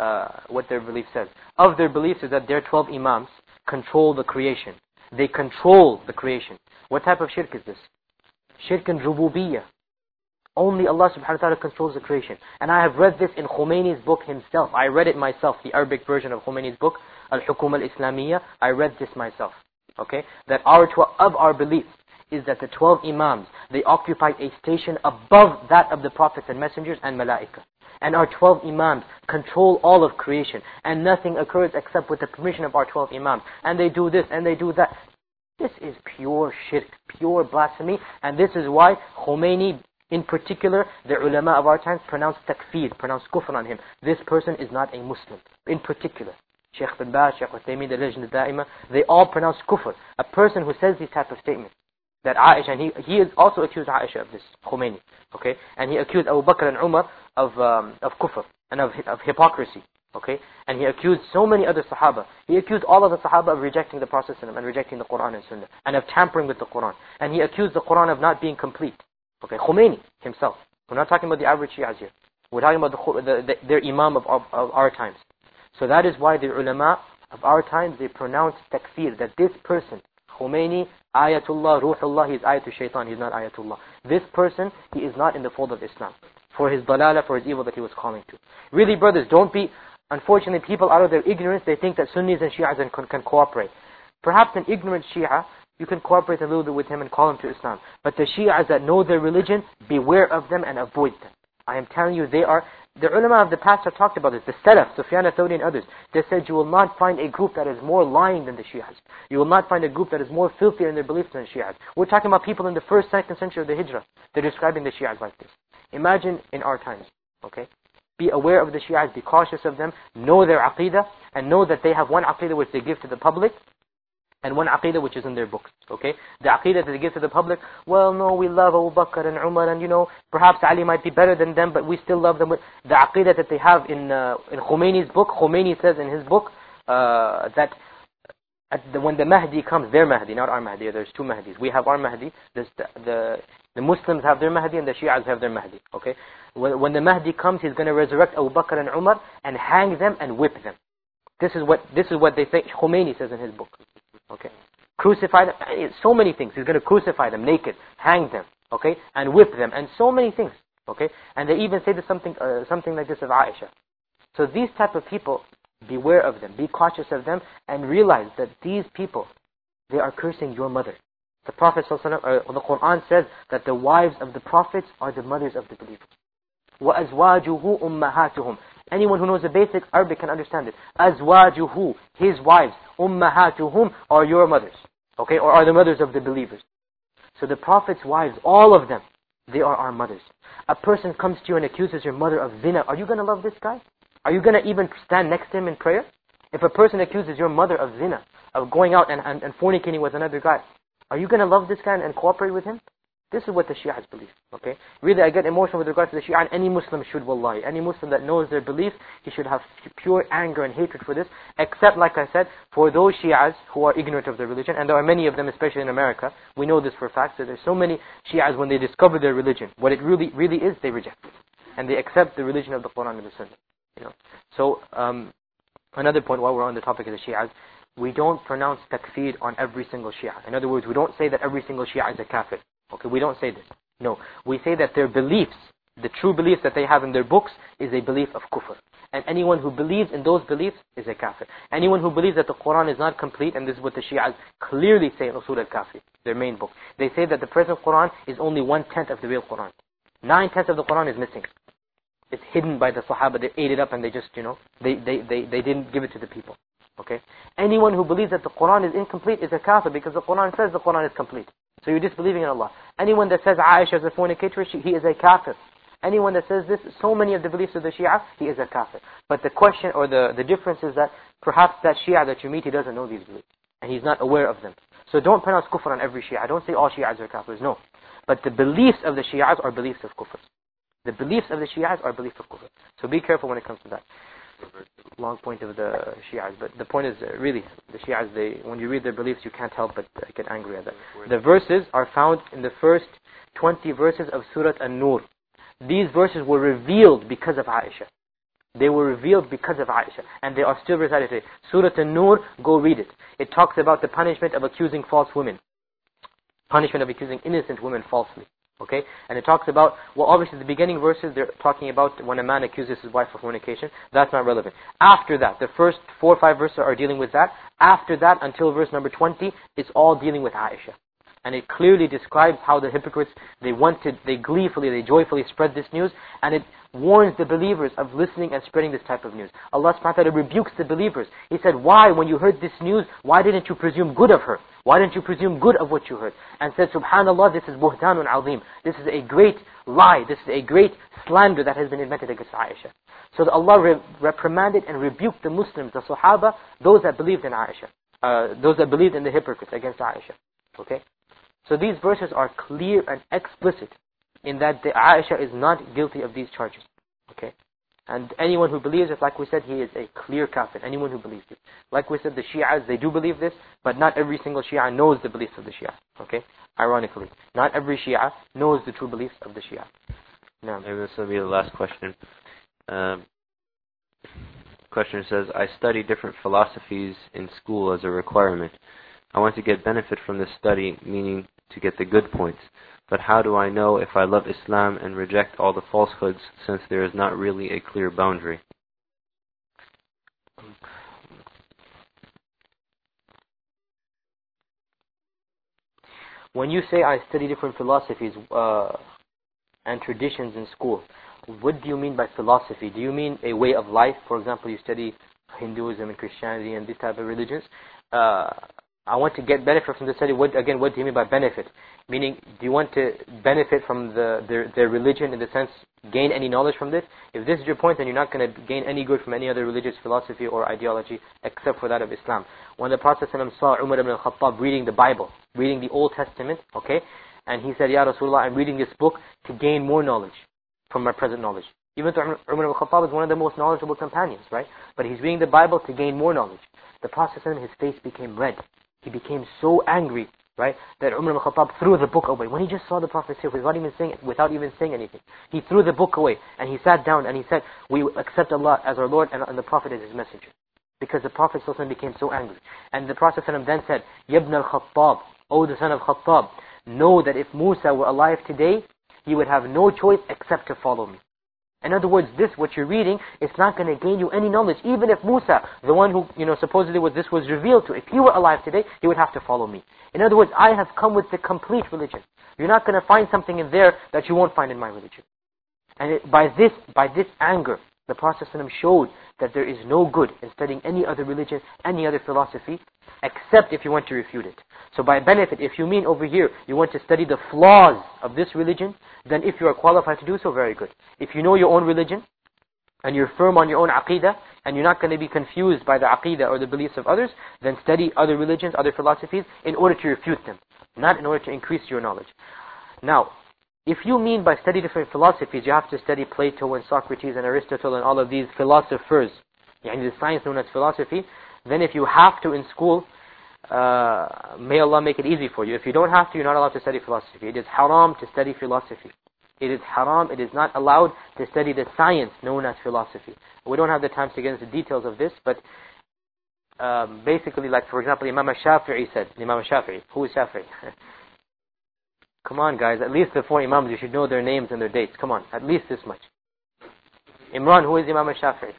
their belief says. Of their beliefs is that their 12 imams control the creation. They control the creation. What type of shirk is this? Shirk in rububiyyah. Only Allah subhanahu wa ta'ala controls the creation. And I have read this in Khomeini's book himself. I read it myself, the Arabic version of Khomeini's book, Al-Hukuma Al-Islamiyya. I read this myself. Okay? That of our beliefs is that the 12 imams, they occupied a station above that of the prophets and messengers and malaika. And our 12 imams control all of creation. And nothing occurs except with the permission of our 12 imams. And they do this and they do that. This is pure shirk, pure blasphemy, and this is why Khomeini, in particular, the ulama of our times pronounce takfir, pronounce kufr on him. This person is not a Muslim, in particular. Sheikh bin Baz, Sheikh Uthaymeen, the Lajna Da'ima, they all pronounce kufr. A person who says these type of statements, that Aisha, and he is also accused Aisha of this, Khomeini, okay? And he accused Abu Bakr and Umar of kufr, and of hypocrisy. Okay, and he accused so many other Sahaba. He accused all of the Sahaba of rejecting the Prophet and rejecting the Quran and Sunnah, and of tampering with the Quran. And he accused the Quran of not being complete. Okay, Khomeini himself. We're not talking about the average Shias here. We're talking about their Imam of our times. So that is why the ulama of our times, they pronounce takfir, that this person, Khomeini, Ayatullah, Ruhullah, he is Ayatul Shaitan, he is not Ayatullah. This person, he is not in the fold of Islam. For his dalala, for his evil that he was calling to. Really, brothers, don't be... Unfortunately, people out of their ignorance, they think that Sunnis and Shias can cooperate. Perhaps an ignorant Shia, you can cooperate a little bit with him and call him to Islam. But the Shias that know their religion, beware of them and avoid them. I am telling you, they are... The ulama of the past have talked about this. The Salaf, Sufyan al-Thawri and others, they said you will not find a group that is more lying than the Shias. You will not find a group that is more filthier in their beliefs than the Shias. We're talking about people in the 1st, 2nd century of the Hijrah. They're describing the Shias like this. Imagine in our times, okay? Be aware of the Shias, be cautious of them, know their aqidah, and know that they have one aqidah which they give to the public, and one aqidah which is in their books, okay? The aqidah that they give to the public, well, no, we love Abu Bakr and Umar, and perhaps Ali might be better than them, but we still love them. The aqidah that they have in Khomeini's book, Khomeini says in his book, that when the Mahdi comes, their Mahdi, not our Mahdi, there's 2 Mahdis. We have our Mahdi, the Muslims have their Mahdi and the Shias have their Mahdi, okay? When the Mahdi comes, he's going to resurrect Abu Bakr and Umar and hang them and whip them. This is what they say, Khomeini says in his book, okay? Crucify them, so many things. He's going to crucify them naked, hang them, okay? And whip them, and so many things, okay? And they even say something like this of Aisha. So these type of people, beware of them, be cautious of them, and realize that these people, they are cursing your mother. The Prophet ﷺ, the Quran says that the wives of the Prophets are the mothers of the believers. وَأَزْوَاجُهُ أُمَّهَاتُهُم. Anyone who knows the basic Arabic can understand it. أَزْوَاجُهُ, his wives, أُمَّهَاتُهُم, are your mothers. Okay, or are the mothers of the believers. So the Prophet's wives, all of them, they are our mothers. A person comes to you and accuses your mother of zina. Are you going to love this guy? Are you going to even stand next to him in prayer? If a person accuses your mother of zina, of going out and fornicating with another guy, are you going to love this guy and cooperate with him? This is what the Shias believe, okay? Really, I get emotional with regards to the Shia, and any Muslim should, wallahi. Any Muslim that knows their belief, he should have pure anger and hatred for this, except, like I said, for those Shias who are ignorant of their religion, and there are many of them, especially in America. We know this for a fact, so there's so many Shias, when they discover their religion, what it really is, they reject it. And they accept the religion of the Quran and the Sunnah, So, another point while we're on the topic of the Shias, we don't pronounce takfir on every single Shia. In other words, we don't say that every single Shia is a kafir. Okay, we don't say this. No, we say that their beliefs, the true beliefs that they have in their books, is a belief of kufr. And anyone who believes in those beliefs is a kafir. Anyone who believes that the Quran is not complete, and this is what the Shias clearly say in Usul al-Kafi, their main book. They say that the present Quran is only 1/10 of the real Quran. 9/10 of the Quran is missing. It's hidden by the Sahaba. They ate it up and they just, they didn't give it to the people. Okay? Anyone who believes that the Quran is incomplete is a kafir, because the Quran says the Quran is complete. So you're disbelieving in Allah. Anyone that says Aisha is a fornicator, he is a kafir. Anyone that says this, so many of the beliefs of the Shia, he is a kafir. But the question or the difference is that perhaps that Shia that you meet, he doesn't know these beliefs. And he's not aware of them. So don't pronounce kufr on every Shia. I don't say all Shias are kafirs, no. But the beliefs of the Shias are beliefs of kufr. The beliefs of the Shias are beliefs of kufr. So be careful when it comes to that. Long point of the Shias, but the point is really the Shias, when you read their beliefs, you can't help but get angry at that. The verses are found in the first 20 verses of Surah An-Nur. These verses were revealed because of Aisha. They were revealed because of Aisha, and they are still recited today. Surah An-Nur, go read it. It talks about the punishment of accusing false women, punishment of accusing innocent women falsely. Okay, and it talks about, well, obviously the beginning verses, they're talking about when a man accuses his wife of fornication. That's not relevant. After that, the first 4 or 5 verses are dealing with that. After that, until verse number 20, it's all dealing with Aisha. And it clearly describes how the hypocrites, they joyfully spread this news, and it warns the believers of listening and spreading this type of news. Allah subhanahu wa ta'ala rebukes the believers. He said, why, when you heard this news, why didn't you presume good of her? Why don't you presume good of what you heard? And said, subhanallah, this is buhtanun azim. This is a great lie. This is a great slander that has been invented against Aisha. So that Allah reprimanded and rebuked the Muslims, the Sahaba, those that believed in Aisha. Those that believed in the hypocrites against Aisha. Okay? So these verses are clear and explicit in that Aisha is not guilty of these charges. Okay? And anyone who believes it, like we said, he is a clear kafir. Anyone who believes it. Like we said, the Shi'as, they do believe this, but not every single Shi'a knows the beliefs of the Shia. Okay? Ironically. Not every Shi'a knows the true beliefs of the Shia. Now, maybe this will be the last question. Question says, I study different philosophies in school as a requirement. I want to get benefit from this study, meaning to get the good points. But how do I know if I love Islam and reject all the falsehoods, since there is not really a clear boundary? When you say I study different philosophies and traditions in school, what do you mean by philosophy? Do you mean a way of life? For example, you study Hinduism and Christianity and these type of religions. I want to get benefit from the study. What do you mean by benefit? Meaning, do you want to benefit from their religion in the sense, gain any knowledge from this? If this is your point, then you're not going to gain any good from any other religious philosophy or ideology except for that of Islam. When the Prophet ﷺ saw Umar ibn al-Khattab reading the Bible, reading the Old Testament, okay, and he said, Ya Rasulullah, I'm reading this book to gain more knowledge from my present knowledge. Even though Umar ibn al-Khattab is one of the most knowledgeable companions, right? But he's reading the Bible to gain more knowledge. The Prophet ﷺ, his face became red. He became so angry, right, that Umar ibn al-Khattab threw the book away. When he just saw the Prophet say, without even saying anything, he threw the book away and he sat down and he said, we accept Allah as our Lord and the Prophet as His messenger. Because the Prophet ﷺ became so angry. And the Prophet ﷺ then said, Ibn al-Khattab, O the son of Khattab, know that if Musa were alive today, he would have no choice except to follow me. In other words, this, what you're reading, it's not going to gain you any knowledge. Even if Musa, the one who, supposedly this was revealed to, if he were alive today, he would have to follow me. In other words, I have come with the complete religion. You're not going to find something in there that you won't find in my religion. And by this anger, the Prophet ﷺ showed that there is no good in studying any other religion, any other philosophy, except if you want to refute it. So by benefit, if you mean over here, you want to study the flaws of this religion, then if you are qualified to do so, very good. If you know your own religion, and you're firm on your own aqidah, and you're not going to be confused by the aqidah or the beliefs of others, then study other religions, other philosophies, in order to refute them, not in order to increase your knowledge. Now, if you mean by study different philosophies, you have to study Plato and Socrates and Aristotle and all of these philosophers, the science known as philosophy, then if you have to in school, may Allah make it easy for you. If you don't have to, you're not allowed to study philosophy. It is haram to study philosophy. It is haram, it is not allowed to study the science known as philosophy. We don't have the time to get into details of this, but basically, like for example, Imam al-Shafi'i said, Imam al-Shafi'i, who is Shafi'i? Come on guys, at least the four Imams, you should know their names and their dates. Come on, at least this much. Imran, who is Imam al-Shafi'i?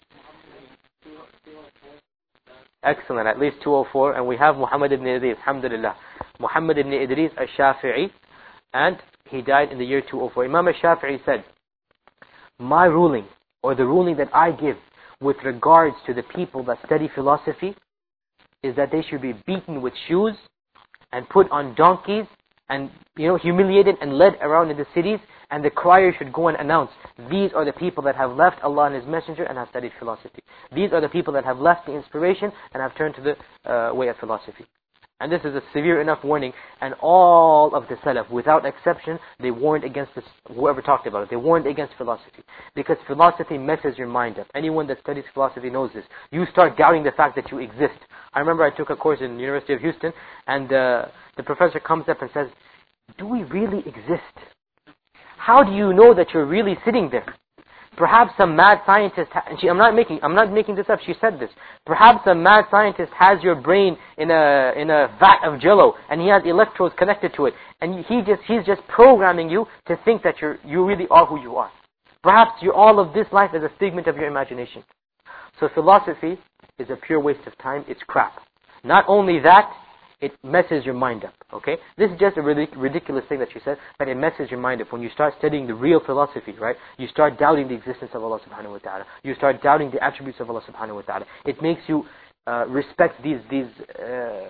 Excellent, at least 204. And we have Muhammad ibn Idris, alhamdulillah. Muhammad ibn Idris al-Shafi'i, and he died in the year 204. Imam al-Shafi'i said, my ruling, or the ruling that I give with regards to the people that study philosophy, is that they should be beaten with shoes and put on donkeys and humiliated and led around in the cities, and the crier should go and announce, these are the people that have left Allah and His Messenger and have studied philosophy. These are the people that have left the inspiration and have turned to the way of philosophy. And this is a severe enough warning, and all of the Salaf, without exception, they warned against this, whoever talked about it, they warned against philosophy. Because philosophy messes your mind up. Anyone that studies philosophy knows this. You start doubting the fact that you exist. I remember I took a course in the University of Houston, and the professor comes up and says, do we really exist? How do you know that you're really sitting there? Perhaps some mad scientist, I'm not making this up, she said this. Perhaps some mad scientist has your brain in a vat of jello, and he has electrodes connected to it, and he's just programming you to think that you really are who you are. Perhaps all of this life is a figment of your imagination. So philosophy is a pure waste of time, it's crap. Not only that, it messes your mind up, okay? This is just a ridiculous thing that she said, but it messes your mind up. When you start studying the real philosophy, right, you start doubting the existence of Allah subhanahu wa ta'ala. You start doubting the attributes of Allah subhanahu wa ta'ala. It makes you respect these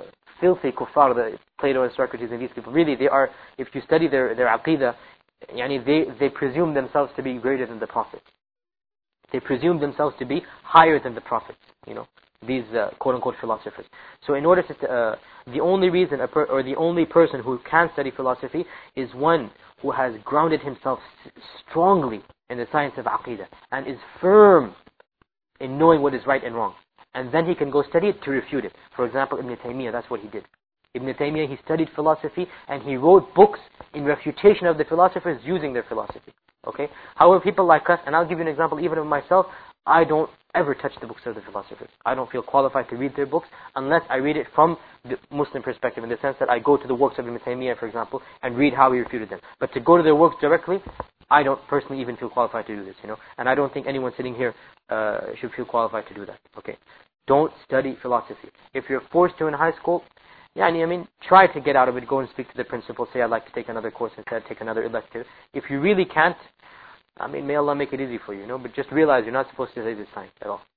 filthy kuffar, the Plato and Socrates and these people. Really, they are, if you study their aqidah, they presume themselves to be greater than the prophets. They presume themselves to be higher than the prophets, these quote-unquote philosophers. So in order to, the only reason, or the only person who can study philosophy is one who has grounded himself strongly in the science of aqidah and is firm in knowing what is right and wrong. And then he can go study it to refute it. For example, Ibn Taymiyyah, that's what he did. Ibn Taymiyyah, he studied philosophy and he wrote books in refutation of the philosophers using their philosophy. Okay? However, people like us, and I'll give you an example even of myself, I don't ever touch the books of the philosophers. I don't feel qualified to read their books unless I read it from the Muslim perspective, in the sense that I go to the works of Ibn Taymiyyah, for example, and read how he refuted them. But to go to their works directly, I don't personally even feel qualified to do this, And I don't think anyone sitting here should feel qualified to do that. Okay? Don't study philosophy. If you're forced to in high school, try to get out of it, go and speak to the principal, say I'd like to take another course instead, take another elective. If you really can't, may Allah make it easy for you, But just realize you're not supposed to study this science at all.